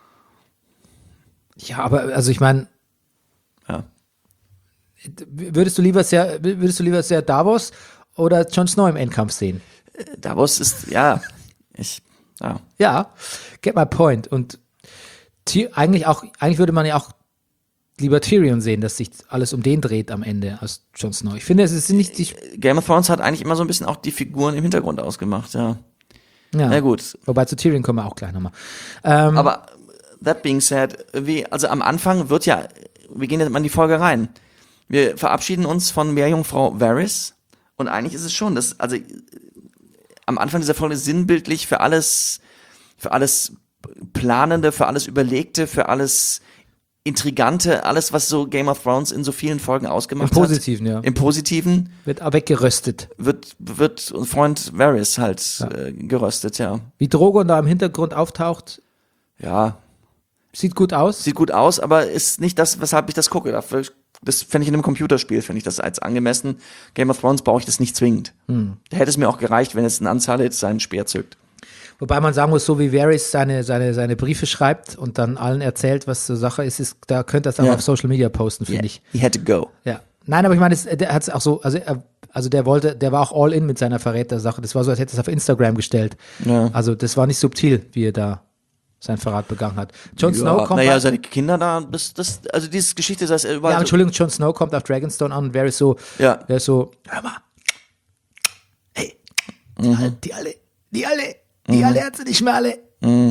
ja, aber also ich meine, Ja. würdest du lieber sehr, würdest du lieber sehr Davos oder Jon Snow im Endkampf sehen? Davos ist, ja, ich, ja. Ja, get my point. Und Ty- eigentlich auch, eigentlich würde man ja auch lieber Tyrion sehen, dass sich alles um den dreht am Ende als Jon Snow. Ich finde, es ist nicht die, Game of Thrones hat eigentlich immer so ein bisschen auch die Figuren im Hintergrund ausgemacht, ja. ja. Na gut. Wobei zu Tyrion kommen wir auch gleich nochmal. Ähm, Aber that being said, wie, also am Anfang wird ja, wir gehen jetzt mal in die Folge rein. Wir verabschieden uns von Meerjungfrau Varys und eigentlich ist es schon, dass, also am Anfang dieser Folge sinnbildlich für alles, für alles Planende, für alles Überlegte, für alles Intrigante, alles, was so Game of Thrones in so vielen Folgen ausgemacht Im Positiven, hat. ja. Im Positiven wird auch weggeröstet. wird, wird Freund Varys halt Ja. äh, geröstet, ja. Wie Drogon da im Hintergrund auftaucht, Ja, sieht gut aus. sieht gut aus, aber ist nicht das, weshalb ich das gucke. Dafür, das fände ich in einem Computerspiel, finde ich das als angemessen. Game of Thrones brauche ich das nicht zwingend. Hm. Da hätte es mir auch gereicht, wenn jetzt ein Unsullied seinen Speer zückt. Wobei man sagen muss, so wie Varys seine, seine, seine Briefe schreibt und dann allen erzählt, was zur Sache ist, ist da könnte das auch Ja. auf Social Media posten, finde Yeah, ich. he had to go. Ja. Nein, aber ich meine, es- der hat es auch so, also er, also der wollte, der war auch all in mit seiner Verrätersache. Das war so, als hätte er es auf Instagram gestellt. Ja. Also das war nicht subtil, wie er da sein Verrat begangen hat. Jon Snow Ja, kommt naja, bei- seine Kinder da, das, das, also diese Geschichte, das ist ja, überall. so- Entschuldigung, Jon Snow kommt auf Dragonstone an und Varys so, Ja. der ist so, hör mal, hey, die, Mhm. alle, die alle, die alle, die alle hat sie nicht mehr alle.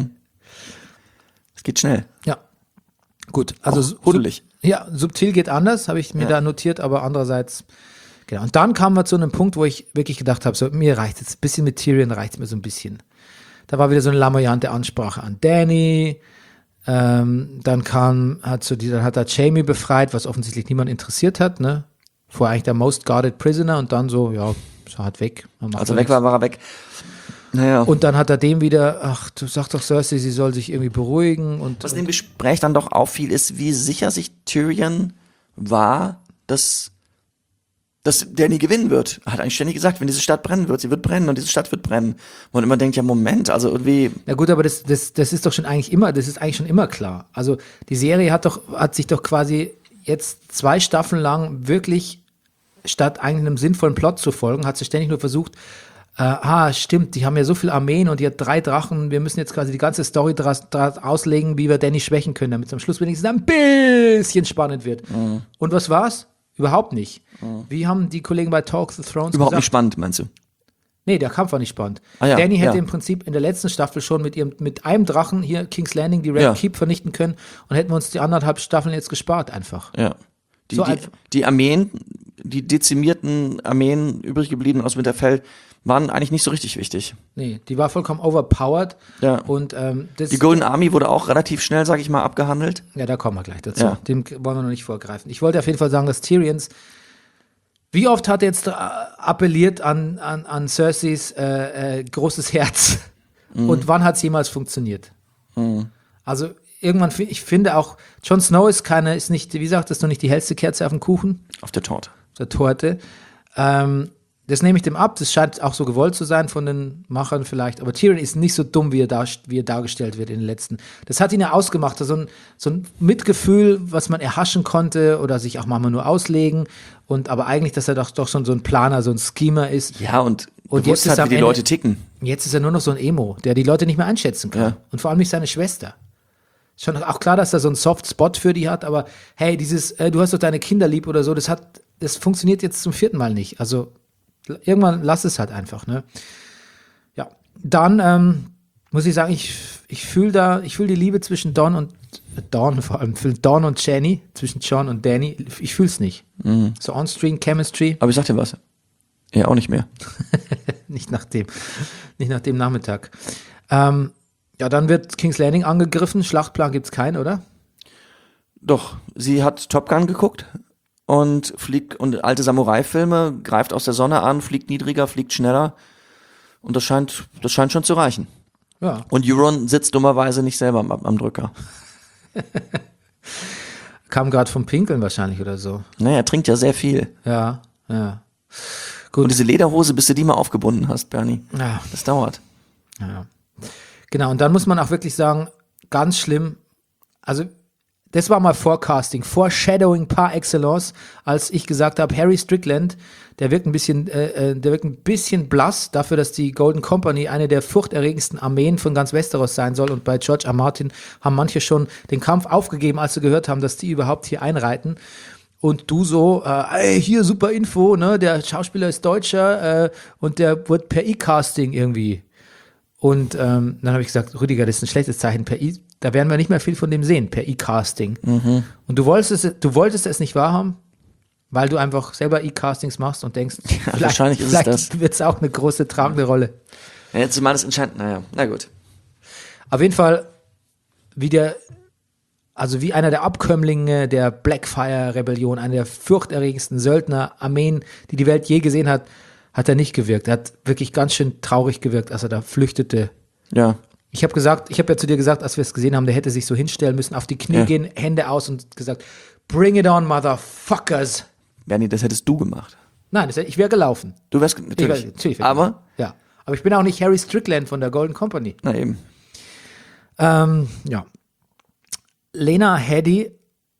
Es geht schnell. Ja, gut, also Auch sub- huddelig. Ja, subtil geht anders, habe ich mir Ja. da notiert, aber andererseits, genau. Und dann kamen wir zu einem Punkt, wo ich wirklich gedacht habe, so, mir reicht jetzt ein bisschen mit Tyrion, reicht mir so ein bisschen. Da war wieder so eine lamoyante Ansprache an Dany, ähm, dann kam, hat so die, dann hat er Jaime befreit, was offensichtlich niemand interessiert hat, ne? Vorher eigentlich der most guarded prisoner und dann so, ja, ist er halt weg. Man macht Als er ja weg nichts. war, war er weg. Naja. Und dann hat er dem wieder, ach, du sag doch Cersei, sie soll sich irgendwie beruhigen und, Was in dem Gespräch dann doch auffiel, ist, wie sicher sich Tyrion war, dass, dass Dany gewinnen wird. Er hat eigentlich ständig gesagt, wenn diese Stadt brennen wird, sie wird brennen und diese Stadt wird brennen. Und immer denkt, ja, Moment, also irgendwie, Ja gut, aber das, das, das ist doch schon eigentlich immer, das ist eigentlich schon immer klar. Also die Serie hat doch, hat sich doch quasi jetzt zwei Staffeln lang wirklich, statt eigentlich einem sinnvollen Plot zu folgen, hat sie ständig nur versucht, äh, ah, stimmt, die haben ja so viele Armeen und die hat drei Drachen, wir müssen jetzt quasi die ganze Story draus, draus auslegen, wie wir Dany schwächen können, damit es am Schluss wenigstens ein bisschen spannend wird. Mhm. Und was war's? Überhaupt nicht. Wie haben die Kollegen bei Talk of the Thrones überhaupt gesagt? nicht spannend, meinst du? Nee, der Kampf war nicht spannend. Ah ja, Dany hätte ja. im Prinzip in der letzten Staffel schon mit ihrem, mit einem Drachen hier King's Landing die Red Ja. Keep vernichten können und hätten wir uns die anderthalb Staffeln jetzt gespart einfach. Ja. Die, So die, einfach. die Armeen, die dezimierten Armeen übrig geblieben aus Winterfell, waren eigentlich nicht so richtig wichtig. Nee, die war vollkommen overpowered. Ja. Und ähm, das Die Golden Army wurde auch relativ schnell, sag ich mal, abgehandelt. ja, da kommen wir gleich dazu. Ja. Dem wollen wir noch nicht vorgreifen. Ich wollte auf jeden Fall sagen, dass Tyrions, wie oft hat er jetzt äh, appelliert an, an, an Cerseis äh, äh, großes Herz Mhm. und wann hat es jemals funktioniert? Also irgendwann, fi- ich finde auch, Jon Snow ist keine, ist nicht, wie sagt das noch nicht die hellste Kerze auf dem Kuchen, Auf der Torte. auf der Torte. Ähm, das nehme ich dem ab, das scheint auch so gewollt zu sein von den Machern vielleicht, aber Tyrion ist nicht so dumm, wie er, dar, wie er dargestellt wird in den letzten. Das hat ihn ja ausgemacht, so ein, so ein Mitgefühl, was man erhaschen konnte oder sich auch manchmal nur auslegen und aber eigentlich, dass er doch, doch schon so ein Planer, so ein Schemer ist. Ja, und, Und bewusst jetzt ist hat, am wie die Ende- Leute ticken. Jetzt ist er nur noch so ein Emo, der die Leute nicht mehr einschätzen kann. Ja. Und vor allem nicht seine Schwester. Schon auch klar, dass er so einen Soft Spot für die hat, aber hey, dieses, äh, du hast doch deine Kinder lieb oder so, das hat, das funktioniert jetzt zum vierten Mal nicht. Also l- irgendwann lass es halt einfach, ne? Ja. Dann ähm, muss ich sagen, ich, ich fühle da, ich fühle die Liebe zwischen Don und äh, Dawn, vor allem fühl Dawn und Jenny, zwischen John und Danny, ich fühle es nicht. Mhm. So On-Screen Chemistry, Aber ich sag dir was. Ja, auch nicht mehr. nicht nach dem, nicht nach dem Nachmittag. Ähm, ja, dann wird King's Landing angegriffen. Schlachtplan gibt's keinen, oder? Doch, sie hat Top Gun geguckt und fliegt, und alte Samurai-Filme, greift aus der Sonne an, fliegt niedriger, fliegt schneller. Und das scheint, das scheint schon zu reichen. Ja. Und Euron sitzt dummerweise nicht selber am, am Drücker. Kam gerade vom Pinkeln wahrscheinlich oder so. Naja, er trinkt ja sehr viel. Ja, ja. Und Gut. diese Lederhose, bis du die mal aufgebunden hast, Bernie. Ja, Das dauert. ja. Genau, und dann muss man auch wirklich sagen, ganz schlimm, also das war mal Forecasting, Foreshadowing par excellence, als ich gesagt habe, Harry Strickland, der wirkt ein bisschen, äh, der wirkt ein bisschen blass dafür, dass die Golden Company eine der furchterregendsten Armeen von ganz Westeros sein soll. Und bei George R. Martin haben manche schon den Kampf aufgegeben, als sie gehört haben, dass die überhaupt hier einreiten. Und du so, äh, ey, hier super Info, ne, der Schauspieler ist Deutscher äh, und der wird per E-Casting irgendwie. Und ähm, dann habe ich gesagt, Rüdiger, das ist ein schlechtes Zeichen per E, da werden wir nicht mehr viel von dem sehen, per E-Casting. Mhm. Und du wolltest es, du wolltest es nicht wahrhaben, weil du einfach selber E-Castings machst und denkst, ja, vielleicht, wahrscheinlich ist vielleicht es das. wird es auch eine große tragende Rolle. Ja, jetzt mal das entscheidend, naja, na gut. Auf jeden Fall, wie der, also wie einer der Abkömmlinge der Blackfire-Rebellion, einer der furchterregendsten Söldner-Armeen, die die Welt je gesehen hat, hat er nicht gewirkt. Er hat wirklich ganz schön traurig gewirkt, als er da flüchtete. Ja. Ich habe gesagt, ich habe ja zu dir gesagt, als wir es gesehen haben, der hätte sich so hinstellen müssen, auf die Knie Ja. gehen, Hände aus und gesagt, bring it on, motherfuckers. Bernie, das hättest du gemacht. Nein, das, ich wäre gelaufen. Du wärst, Ich natürlich. wär, natürlich wär Aber, gelaufen. Ja. Aber ich bin auch nicht Harry Strickland von der Golden Company. na eben. Ähm, ja. Lena Headey,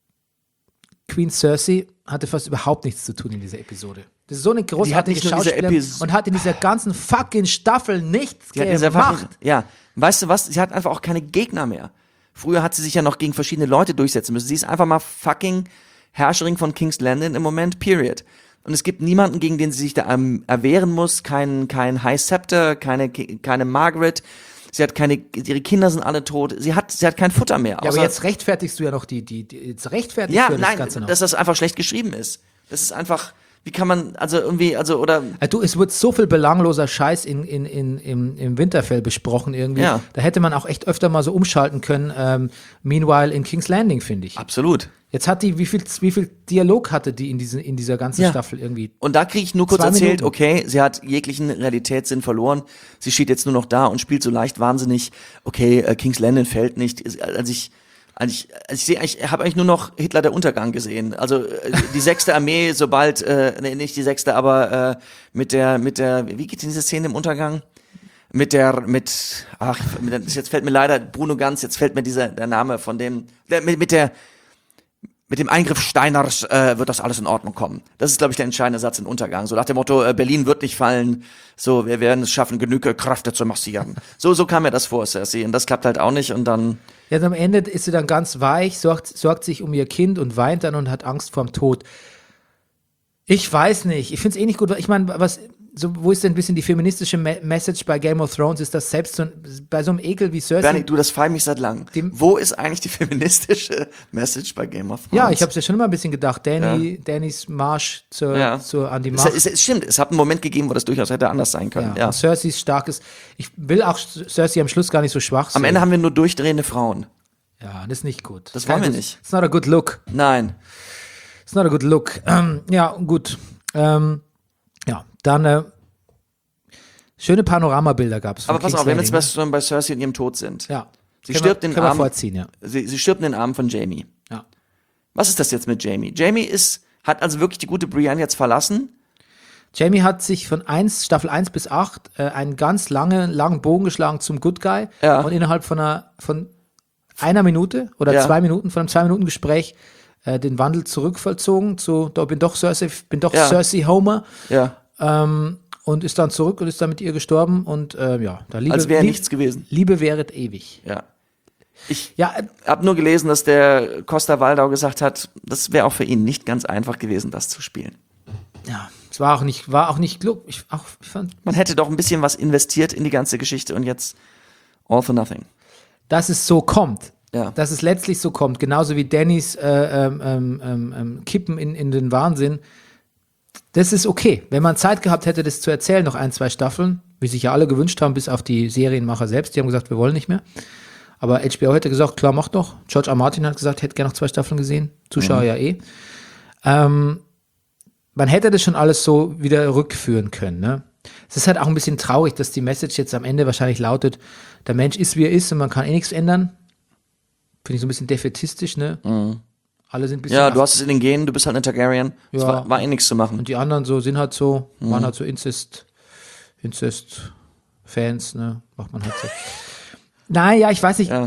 Queen Cersei, hatte fast überhaupt nichts zu tun in dieser Episode. Das ist so eine großartige nicht nur diese Schauspielerin Epis- und hat in dieser ganzen fucking Staffel nichts Sie hat in dieser gemacht. Fach- ja, weißt du was? Sie hat einfach auch keine Gegner mehr. Früher hat sie sich ja noch gegen verschiedene Leute durchsetzen müssen. Sie ist einfach mal fucking Herrscherin von King's Landing im Moment, period. Und es gibt niemanden, gegen den sie sich da ähm, erwehren muss. Kein, kein High Scepter, keine, keine Margaret. Sie hat keine, ihre Kinder sind alle tot. Sie hat, sie hat kein Futter mehr. Ja, aber jetzt rechtfertigst du ja noch die, die, die jetzt rechtfertigst ja, du ja das nein, Ganze noch. dass das einfach schlecht geschrieben ist. Das ist einfach, wie kann man, also irgendwie, also, oder, Also du, es wird so viel belangloser Scheiß in, in, in, im, im Winterfell besprochen irgendwie. Ja. Da hätte man auch echt öfter mal so umschalten können. Ähm, meanwhile in King's Landing, finde ich. absolut. Jetzt hat die, wie viel, wie viel Dialog hatte die in, diesen, in dieser ganzen Ja. Staffel irgendwie? Und da kriege ich nur kurz Zwei erzählt, Minuten. okay, sie hat jeglichen Realitätssinn verloren. Sie steht jetzt nur noch da und spielt so leicht wahnsinnig. Okay, äh, King's Landing fällt nicht. Ist- Als ich, als ich, als ich sehe, ich habe eigentlich nur noch Hitler der Untergang gesehen. Also äh, die sechste Armee, sobald, äh, nee, nicht die sechste, aber äh, mit der, mit der, wie geht diese Szene im Untergang? Mit der, mit, ach, mit der, jetzt fällt mir leider Bruno Ganz, jetzt fällt mir dieser der Name von dem, der, mit, mit der. Mit dem Eingriff Steiners äh, wird das alles in Ordnung kommen. Das ist, glaube ich, der entscheidende Satz im Untergang. So nach dem Motto, äh, Berlin wird nicht fallen, so, wir werden es schaffen, genügend Kräfte zu massieren. So, so kam mir das vor, Cersei. Und das klappt halt auch nicht und dann, Ja, und am Ende ist sie dann ganz weich, sorgt, sorgt sich um ihr Kind und weint dann und hat Angst vorm Tod. Ich weiß nicht. Ich finde es eh nicht gut. Ich meine, was, so, wo ist denn ein bisschen die feministische Me- Message bei Game of Thrones? Ist das selbst so, ein- bei so einem Ekel wie Cersei? Bernie, du, das fragt mich seit langem. Dem- Wo ist eigentlich die feministische Message bei Game of Thrones? Ja, ich habe es ja schon immer ein bisschen gedacht. Danny, Dannys Marsch zur, Ja. zur, an die Es, Macht. es, es stimmt, es hat einen Moment gegeben, wo das durchaus hätte anders sein können. ja. Ja. Und Cerseis starkes. Ich will auch Cersei am Schluss gar nicht so schwach Am sehen. Ende haben wir nur durchdrehende Frauen. Ja, das ist nicht gut. Das wollen wir Kein- nicht. It's not a good look. Nein. It's not a good look. Ähm, ja, gut. Ähm, ja, dann äh, schöne Panoramabilder gab es. Aber pass auf, wenn wir jetzt Landing, bei, bei Cersei und ihrem Tod sind. ne? Ja. Sie Können stirbt wir, in den können wir Arm. vorziehen, ja. Sie, sie stirbt in den Armen von Jaime. ja. Was ist das jetzt mit Jaime? Jaime ist, hat also wirklich die gute Brienne jetzt verlassen. Jamie hat sich von eins, Staffel eins bis acht äh, einen ganz langen, langen Bogen geschlagen zum Good Guy Ja. und innerhalb von einer, von einer Minute oder Ja. zwei Minuten, von einem zwei Minuten Gespräch äh, den Wandel zurückvollzogen zu, da bin doch Cersei, bin doch Ja. Cersei Homer Ja. ähm, und ist dann zurück und ist dann mit ihr gestorben und äh, ja, da Liebe, Als wäre Lieb- nichts gewesen. Liebe wäret ewig. Ja. Ich Ja, äh, habe nur gelesen, dass der Costa Waldau gesagt hat, das wäre auch für ihn nicht ganz einfach gewesen, das zu spielen. ja, es war auch nicht, war auch nicht klug. Ich, auch, ich fand, Man hätte doch ein bisschen was investiert in die ganze Geschichte und jetzt all for nothing. dass es so kommt. Ja. Dass es letztlich so kommt, genauso wie Dannys äh, ähm, ähm, ähm, Kippen in, in den Wahnsinn. Das ist okay. Wenn man Zeit gehabt hätte, das zu erzählen, noch ein, zwei Staffeln, wie sich ja alle gewünscht haben, bis auf die Serienmacher selbst, die haben gesagt, wir wollen nicht mehr. Aber H B O hätte gesagt, klar, mach doch. George R. Martin hat gesagt, hätte gerne noch zwei Staffeln gesehen. Zuschauer Mhm. ja eh. Ähm, man hätte das schon alles so wieder rückführen können, ne? Es ist halt auch ein bisschen traurig, dass die Message jetzt am Ende wahrscheinlich lautet, der Mensch ist, wie er ist und man kann eh nichts ändern. Finde ich so ein bisschen defätistisch, ne? Alle sind ein bisschen. Ja, du hast es in den Genen, du bist halt ein Targaryen. Es Ja. war, war eh nichts zu machen. und die anderen so sind halt so, waren halt so Inzest, Inzest-Fans, ne? Macht man halt so. Nein, ja, ich weiß nicht. Ja.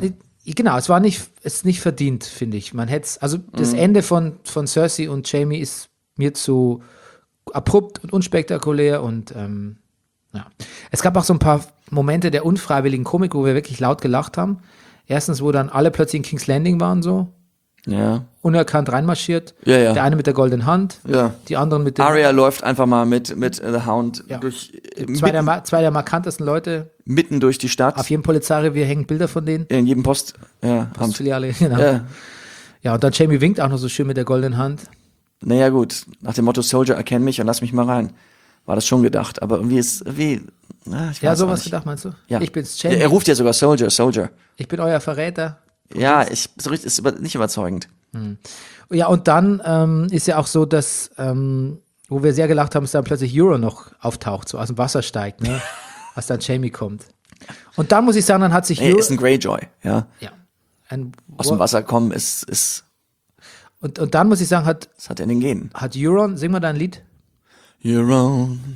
genau, es war nicht, es ist nicht verdient, finde ich. Man hätte also das Mhm. Ende von, von Cersei und Jaime ist mir zu abrupt und unspektakulär und ähm, ja. Es gab auch so ein paar Momente der unfreiwilligen Komik, wo wir wirklich laut gelacht haben. Erstens, wo dann alle plötzlich in King's Landing waren, so Ja. unerkannt reinmarschiert. Ja, ja. Der eine mit der goldenen Hand, Ja. die anderen mit dem Arya läuft einfach mal mit, mit äh, The Hound Ja. durch, äh, zwei, der, mitten, ma- zwei der markantesten Leute. mitten durch die Stadt. Auf jedem Polizeirevier hängen Bilder von denen. In jedem Post, ja, Amt. Postfiliale, genau. Ja. Ja. und dann Jaime winkt auch noch so schön mit der goldenen Hand. Naja, gut. Nach dem Motto Soldier, erkenn mich und lass mich mal rein. War das schon gedacht. Aber irgendwie ist, irgendwie, na, ich weiß Ja, auch sowas nicht. gedacht, meinst du? Ja. Ich bin's, Ja, Jaime. er ruft ja sogar Soldier, Soldier. Ich bin euer Verräter. Ja, ich, so richtig, ist über, nicht überzeugend. Ja, und dann ähm, ist ja auch so, dass, ähm, wo wir sehr gelacht haben, ist dann plötzlich Euron noch auftaucht, so aus dem Wasser steigt, ne? Als dann Jamie kommt. Und dann muss ich sagen, dann hat sich Er Euron, ist ein Greyjoy, ja. ja, ein, Aus dem Wasser kommen ist, ist, und, und dann muss ich sagen, hat, das hat er in den Genen. hat Euron, sing mal dein Lied. Your own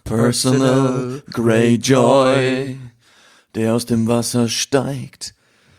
personal Greyjoy, der aus dem Wasser steigt,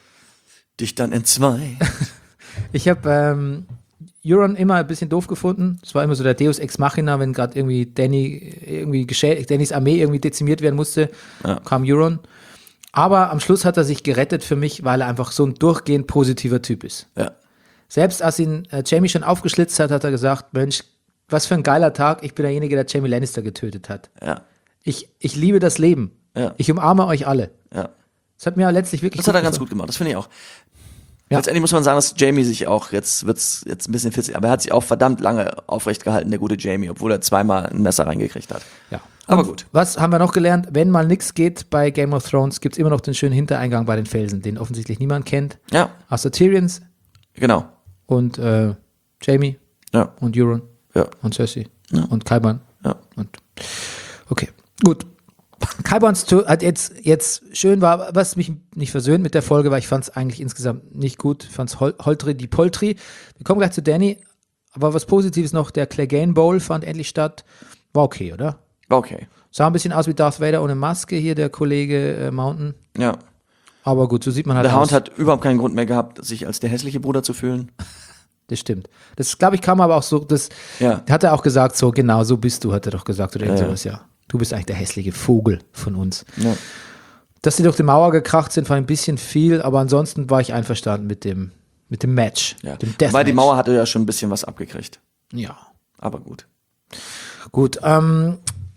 dich dann entzwei. Ich habe ähm, Euron immer ein bisschen doof gefunden. Es war immer so der Deus Ex Machina, wenn gerade irgendwie Danny, irgendwie geschä- Dannys Armee irgendwie dezimiert werden musste, Ja. kam Euron. Aber am Schluss hat er sich gerettet für mich, weil er einfach so ein durchgehend positiver Typ ist. Ja. Selbst als ihn äh, Jaime schon aufgeschlitzt hat, hat er gesagt, Mensch, was für ein geiler Tag, ich bin derjenige, der Jaime Lannister getötet hat. Ja. Ich, ich liebe das Leben. Ja. Ich umarme euch alle. Ja. Das hat mir letztlich wirklich Das hat er ganz gefallen. gut gemacht, das finde ich auch. Ja. Letztendlich muss man sagen, dass Jamie sich auch, jetzt wird's jetzt ein bisschen fitzig, aber er hat sich auch verdammt lange aufrecht gehalten, der gute Jamie, obwohl er zweimal ein Messer reingekriegt hat. Ja. Aber Und gut. Was haben wir noch gelernt? Wenn mal nichts geht bei Game of Thrones, gibt es immer noch den schönen Hintereingang bei den Felsen, den offensichtlich niemand kennt. Ja, Außer Tyrions genau. und äh, Jaime Ja, und Euron ja, und Cersei Ja. und Qyburn. ja. Und okay, gut. Qyburns Tod hat jetzt, jetzt schön war, was mich nicht versöhnt mit der Folge, weil ich fand es eigentlich insgesamt nicht gut. Ich fand es hol holtri die Poltri. Wir kommen gleich zu Dany, aber was Positives noch, der Clegane Bowl fand endlich statt. War okay, oder? Okay. Sah ein bisschen aus wie Darth Vader ohne Maske hier, der Kollege äh, Mountain. Ja. Aber gut, so sieht man halt Der aus. Hound hat überhaupt keinen Grund mehr gehabt, sich als der hässliche Bruder zu fühlen. Das stimmt. Das, glaube ich, kam aber auch so, das Ja. hat er auch gesagt, so genau so bist du, hat er doch gesagt, oder irgend Ja, ja. sowas, ja. Du bist eigentlich der hässliche Vogel von uns. Ja. Dass sie durch die Mauer gekracht sind, war ein bisschen viel, aber ansonsten war ich einverstanden mit dem, mit dem Match. Ja. Dem Weil Deathmatch. die Mauer hatte ja schon ein bisschen was abgekriegt. Ja. Aber gut. Gut, ähm,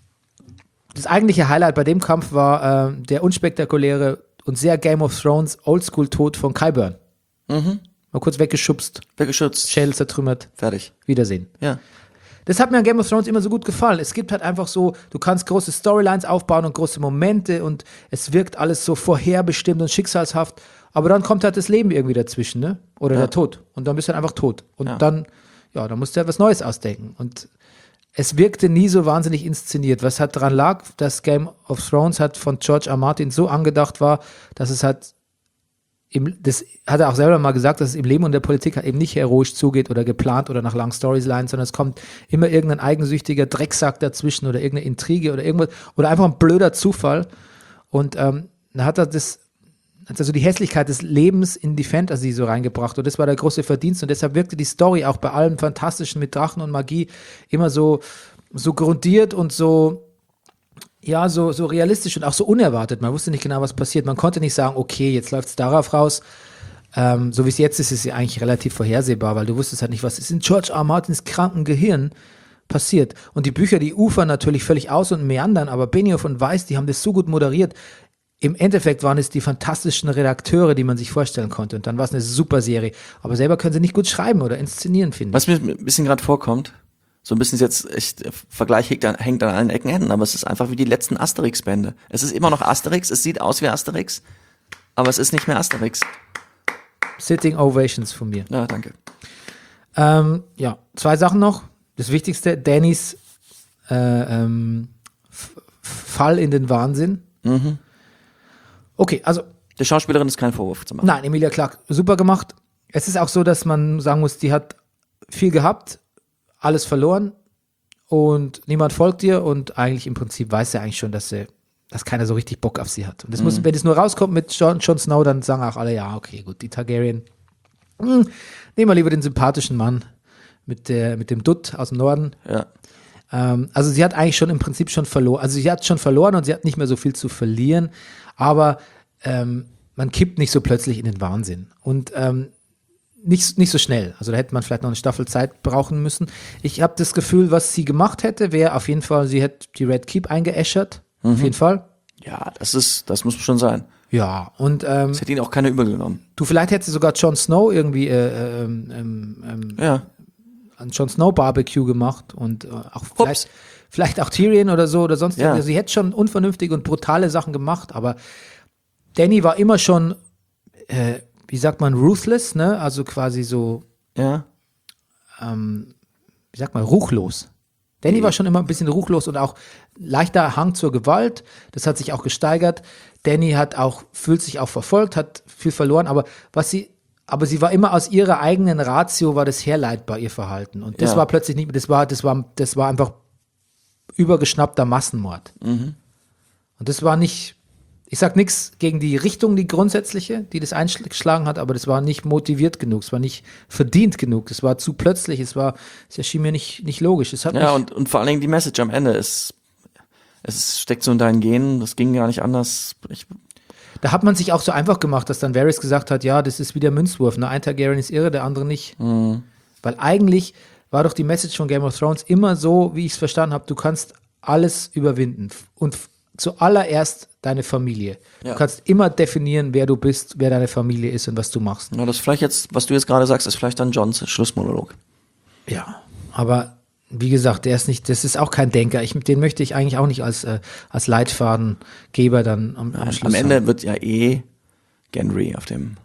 das eigentliche Highlight bei dem Kampf war äh, der unspektakuläre und sehr Game of Thrones Oldschool-Tod von Qyburn. Mhm. Mal kurz weggeschubst, Wer geschützt. Schädel zertrümmert, Fertig. Wiedersehen. Ja. Das hat mir an Game of Thrones immer so gut gefallen. Es gibt halt einfach so, du kannst große Storylines aufbauen und große Momente und es wirkt alles so vorherbestimmt und schicksalshaft, aber dann kommt halt das Leben irgendwie dazwischen, ne? Oder Ja. der Tod. Und dann bist du halt einfach tot. Und Ja. dann, ja, dann musst du halt was Neues ausdenken. Und es wirkte nie so wahnsinnig inszeniert. Was halt daran lag, dass Game of Thrones halt von George R. R. Martin so angedacht war, dass es halt im, das hat er auch selber mal gesagt, dass es im Leben und der Politik halt eben nicht heroisch zugeht oder geplant oder nach langen Storylines, sondern es kommt immer irgendein eigensüchtiger Drecksack dazwischen oder irgendeine Intrige oder irgendwas oder einfach ein blöder Zufall. Und ähm, da hat er das, hat er so die Hässlichkeit des Lebens in die Fantasy so reingebracht und das war der große Verdienst und deshalb wirkte die Story auch bei allem Fantastischen mit Drachen und Magie immer so, so grundiert und so ja, so, so realistisch und auch so unerwartet. Man wusste nicht genau, was passiert. Man konnte nicht sagen, okay, jetzt läuft es darauf raus. Ähm, so wie es jetzt ist, ist es ja eigentlich relativ vorhersehbar, weil du wusstest halt nicht, was ist in George R. R. Martins kranken Gehirn passiert. Und die Bücher, die ufern natürlich völlig aus und meandern, aber Benioff und Weiss, die haben das so gut moderiert. Im Endeffekt waren es die fantastischen Redakteure, die man sich vorstellen konnte. Und dann war es eine super Serie. Aber selber können sie nicht gut schreiben oder inszenieren, finde ich. Was mir ein bisschen gerade vorkommt, so ein bisschen ist jetzt echt, der Vergleich hängt an, hängt an allen Ecken Enden, aber es ist einfach wie die letzten Asterix-Bände. Es ist immer noch Asterix, es sieht aus wie Asterix, aber es ist nicht mehr Asterix. Sitting Ovations von mir. Ja, danke. Ähm, ja, zwei Sachen noch. Das Wichtigste, Dannys äh, ähm, F- Fall in den Wahnsinn. Mhm. Okay, also Der Schauspielerin ist kein Vorwurf zu machen. nein, Emilia Clarke, super gemacht. Es ist auch so, dass man sagen muss, die hat viel gehabt, alles verloren und niemand folgt ihr und eigentlich im Prinzip weiß sie eigentlich schon, dass sie, dass keiner so richtig Bock auf sie hat. Und das muss, wenn es nur rauskommt mit Jon, Jon Snow, dann sagen auch alle, ja, okay, gut, die Targaryen. Hm, nehmen wir lieber den sympathischen Mann mit, der, mit dem Dutt aus dem Norden. Ja. Ähm, also sie hat eigentlich schon im Prinzip schon verloren. Also sie hat schon verloren und sie hat nicht mehr so viel zu verlieren. Aber ähm, man kippt nicht so plötzlich in den Wahnsinn. Und ähm, nicht, nicht so schnell. Also da hätte man vielleicht noch eine Staffel Zeit brauchen müssen. Ich habe das Gefühl, was sie gemacht hätte, wäre auf jeden Fall, sie hätte die Red Keep eingeäschert. Mhm. Auf jeden Fall. Ja, das ist, das muss schon sein. Ja, und ähm, Das hätte ihn auch keiner übel genommen. du, vielleicht hätte sogar Jon Snow irgendwie äh, ähm, ähm, ähm, Ja. ein Jon Snow Barbecue gemacht und äh, auch vielleicht, vielleicht auch Tyrion oder so oder sonst Ja. irgendwie. Sie hätte schon unvernünftige und brutale Sachen gemacht, aber Dany war immer schon, äh, wie sagt man, ruthless, ne? Also quasi so, Ja. ähm, wie sagt man, ruchlos. Dany war schon immer ein bisschen ruchlos und auch leichter Hang zur Gewalt. Das hat sich auch gesteigert. Dany hat auch, fühlt sich auch verfolgt, hat viel verloren, aber was sie, aber sie war immer aus ihrer eigenen Ratio, war das herleitbar, ihr Verhalten. Und das Ja. war plötzlich nicht mehr, das war, das war, das war einfach übergeschnappter Massenmord. Und das war nicht, ich sag nichts gegen die Richtung, die grundsätzliche, die das eingeschlagen hat, aber das war nicht motiviert genug, es war nicht verdient genug, es war zu plötzlich, es war, es erschien mir nicht, nicht logisch. Es hat Ja, mich, und, und vor allen Dingen die Message am Ende ist, es steckt so in deinen Genen, das ging gar nicht anders. Ich, da hat man sich auch so einfach gemacht, dass dann Varys gesagt hat, ja, das ist wie der Münzwurf, ne? Ein Targaryen ist irre, der andere nicht. Mhm. Weil eigentlich war doch die Message von Game of Thrones immer so, wie ich es verstanden habe, du kannst alles überwinden und f- zuallererst deine Familie. Ja. Du kannst immer definieren, wer du bist, wer deine Familie ist und was du machst. na, das vielleicht jetzt, was du jetzt gerade sagst, ist vielleicht dann Johns Schlussmonolog. Ja, aber wie gesagt, der ist nicht, das ist auch kein Denker. Ich, den möchte ich eigentlich auch nicht als, äh, als Leitfadengeber dann am, am Schluss Am Ende haben. wird ja eh Gendry auf dem,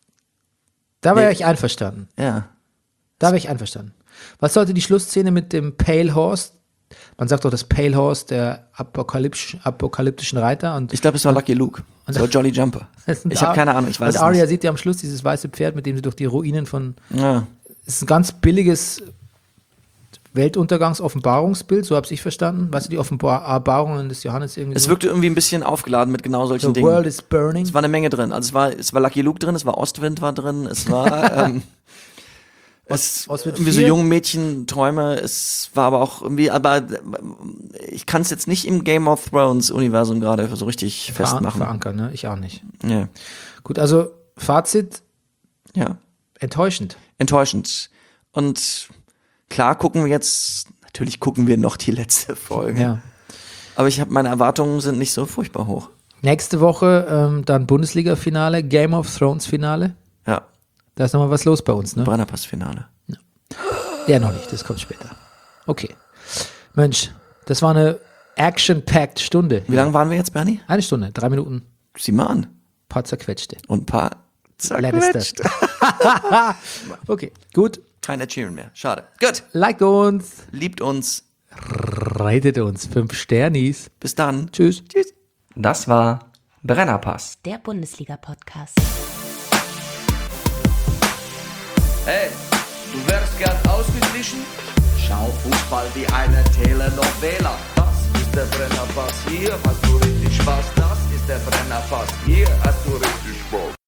Da wäre Nee. ich einverstanden. ja. Da wäre ich einverstanden. Was sollte die Schlussszene mit dem Pale Horse? Man sagt doch das Pale Horse, der apokalyptisch, apokalyptischen Reiter. Und Ich glaube, es war Lucky Luke. Es war Jolly Jumper. Ich habe keine Ahnung, ich weiß Und es Arya nicht. sieht ja am Schluss dieses weiße Pferd, mit dem sie durch die Ruinen von. Ja. Es ist ein ganz billiges Weltuntergangs-Offenbarungsbild, so habe ich verstanden. Weißt du, die Offenbarungen des Johannes irgendwie. Es so? wirkte irgendwie ein bisschen aufgeladen mit genau solchen The Dingen. world is burning. Es war eine Menge drin. Also es war, es war Lucky Luke drin, es war Ostwind war drin, es war ähm, es, Ostwind irgendwie so vier? junge Mädchenträume, es war aber auch irgendwie, aber äh, ich kann es jetzt nicht im Game of Thrones Universum gerade so richtig Veran- festmachen. Verankern, ne? Ich auch nicht. Ja. Gut, also Fazit, ja, enttäuschend. enttäuschend. Und klar gucken wir jetzt, natürlich gucken wir noch die letzte Folge. Ja. Aber ich habe meine Erwartungen sind nicht so furchtbar hoch. Nächste Woche ähm, dann Bundesliga-Finale, Game of Thrones-Finale. Ja, Da ist nochmal was los bei uns, ne? Brennerpass-Finale. Ja, noch nicht, das kommt später. Okay. Mensch, das war eine action-packed Stunde. Wie lange waren wir jetzt, Bernie? Eine Stunde, drei Minuten, Sieh mal an. paar zerquetschte. Und ein paar Lannister. zerquetscht. Okay, gut. Kein Achievement mehr. Schade. Gut. Liked uns, Liebt uns. reitet uns, fünf Sternis. Bis dann. Tschüss. Tschüss. Das war Brennerpass. Der Bundesliga-Podcast. Hey, du wärst gern ausgeglichen? Schau Fußball wie eine Telenovela. Das ist der Brennerpass, hier hast du richtig Spaß. Das ist der Brennerpass, hier hast du richtig Spaß.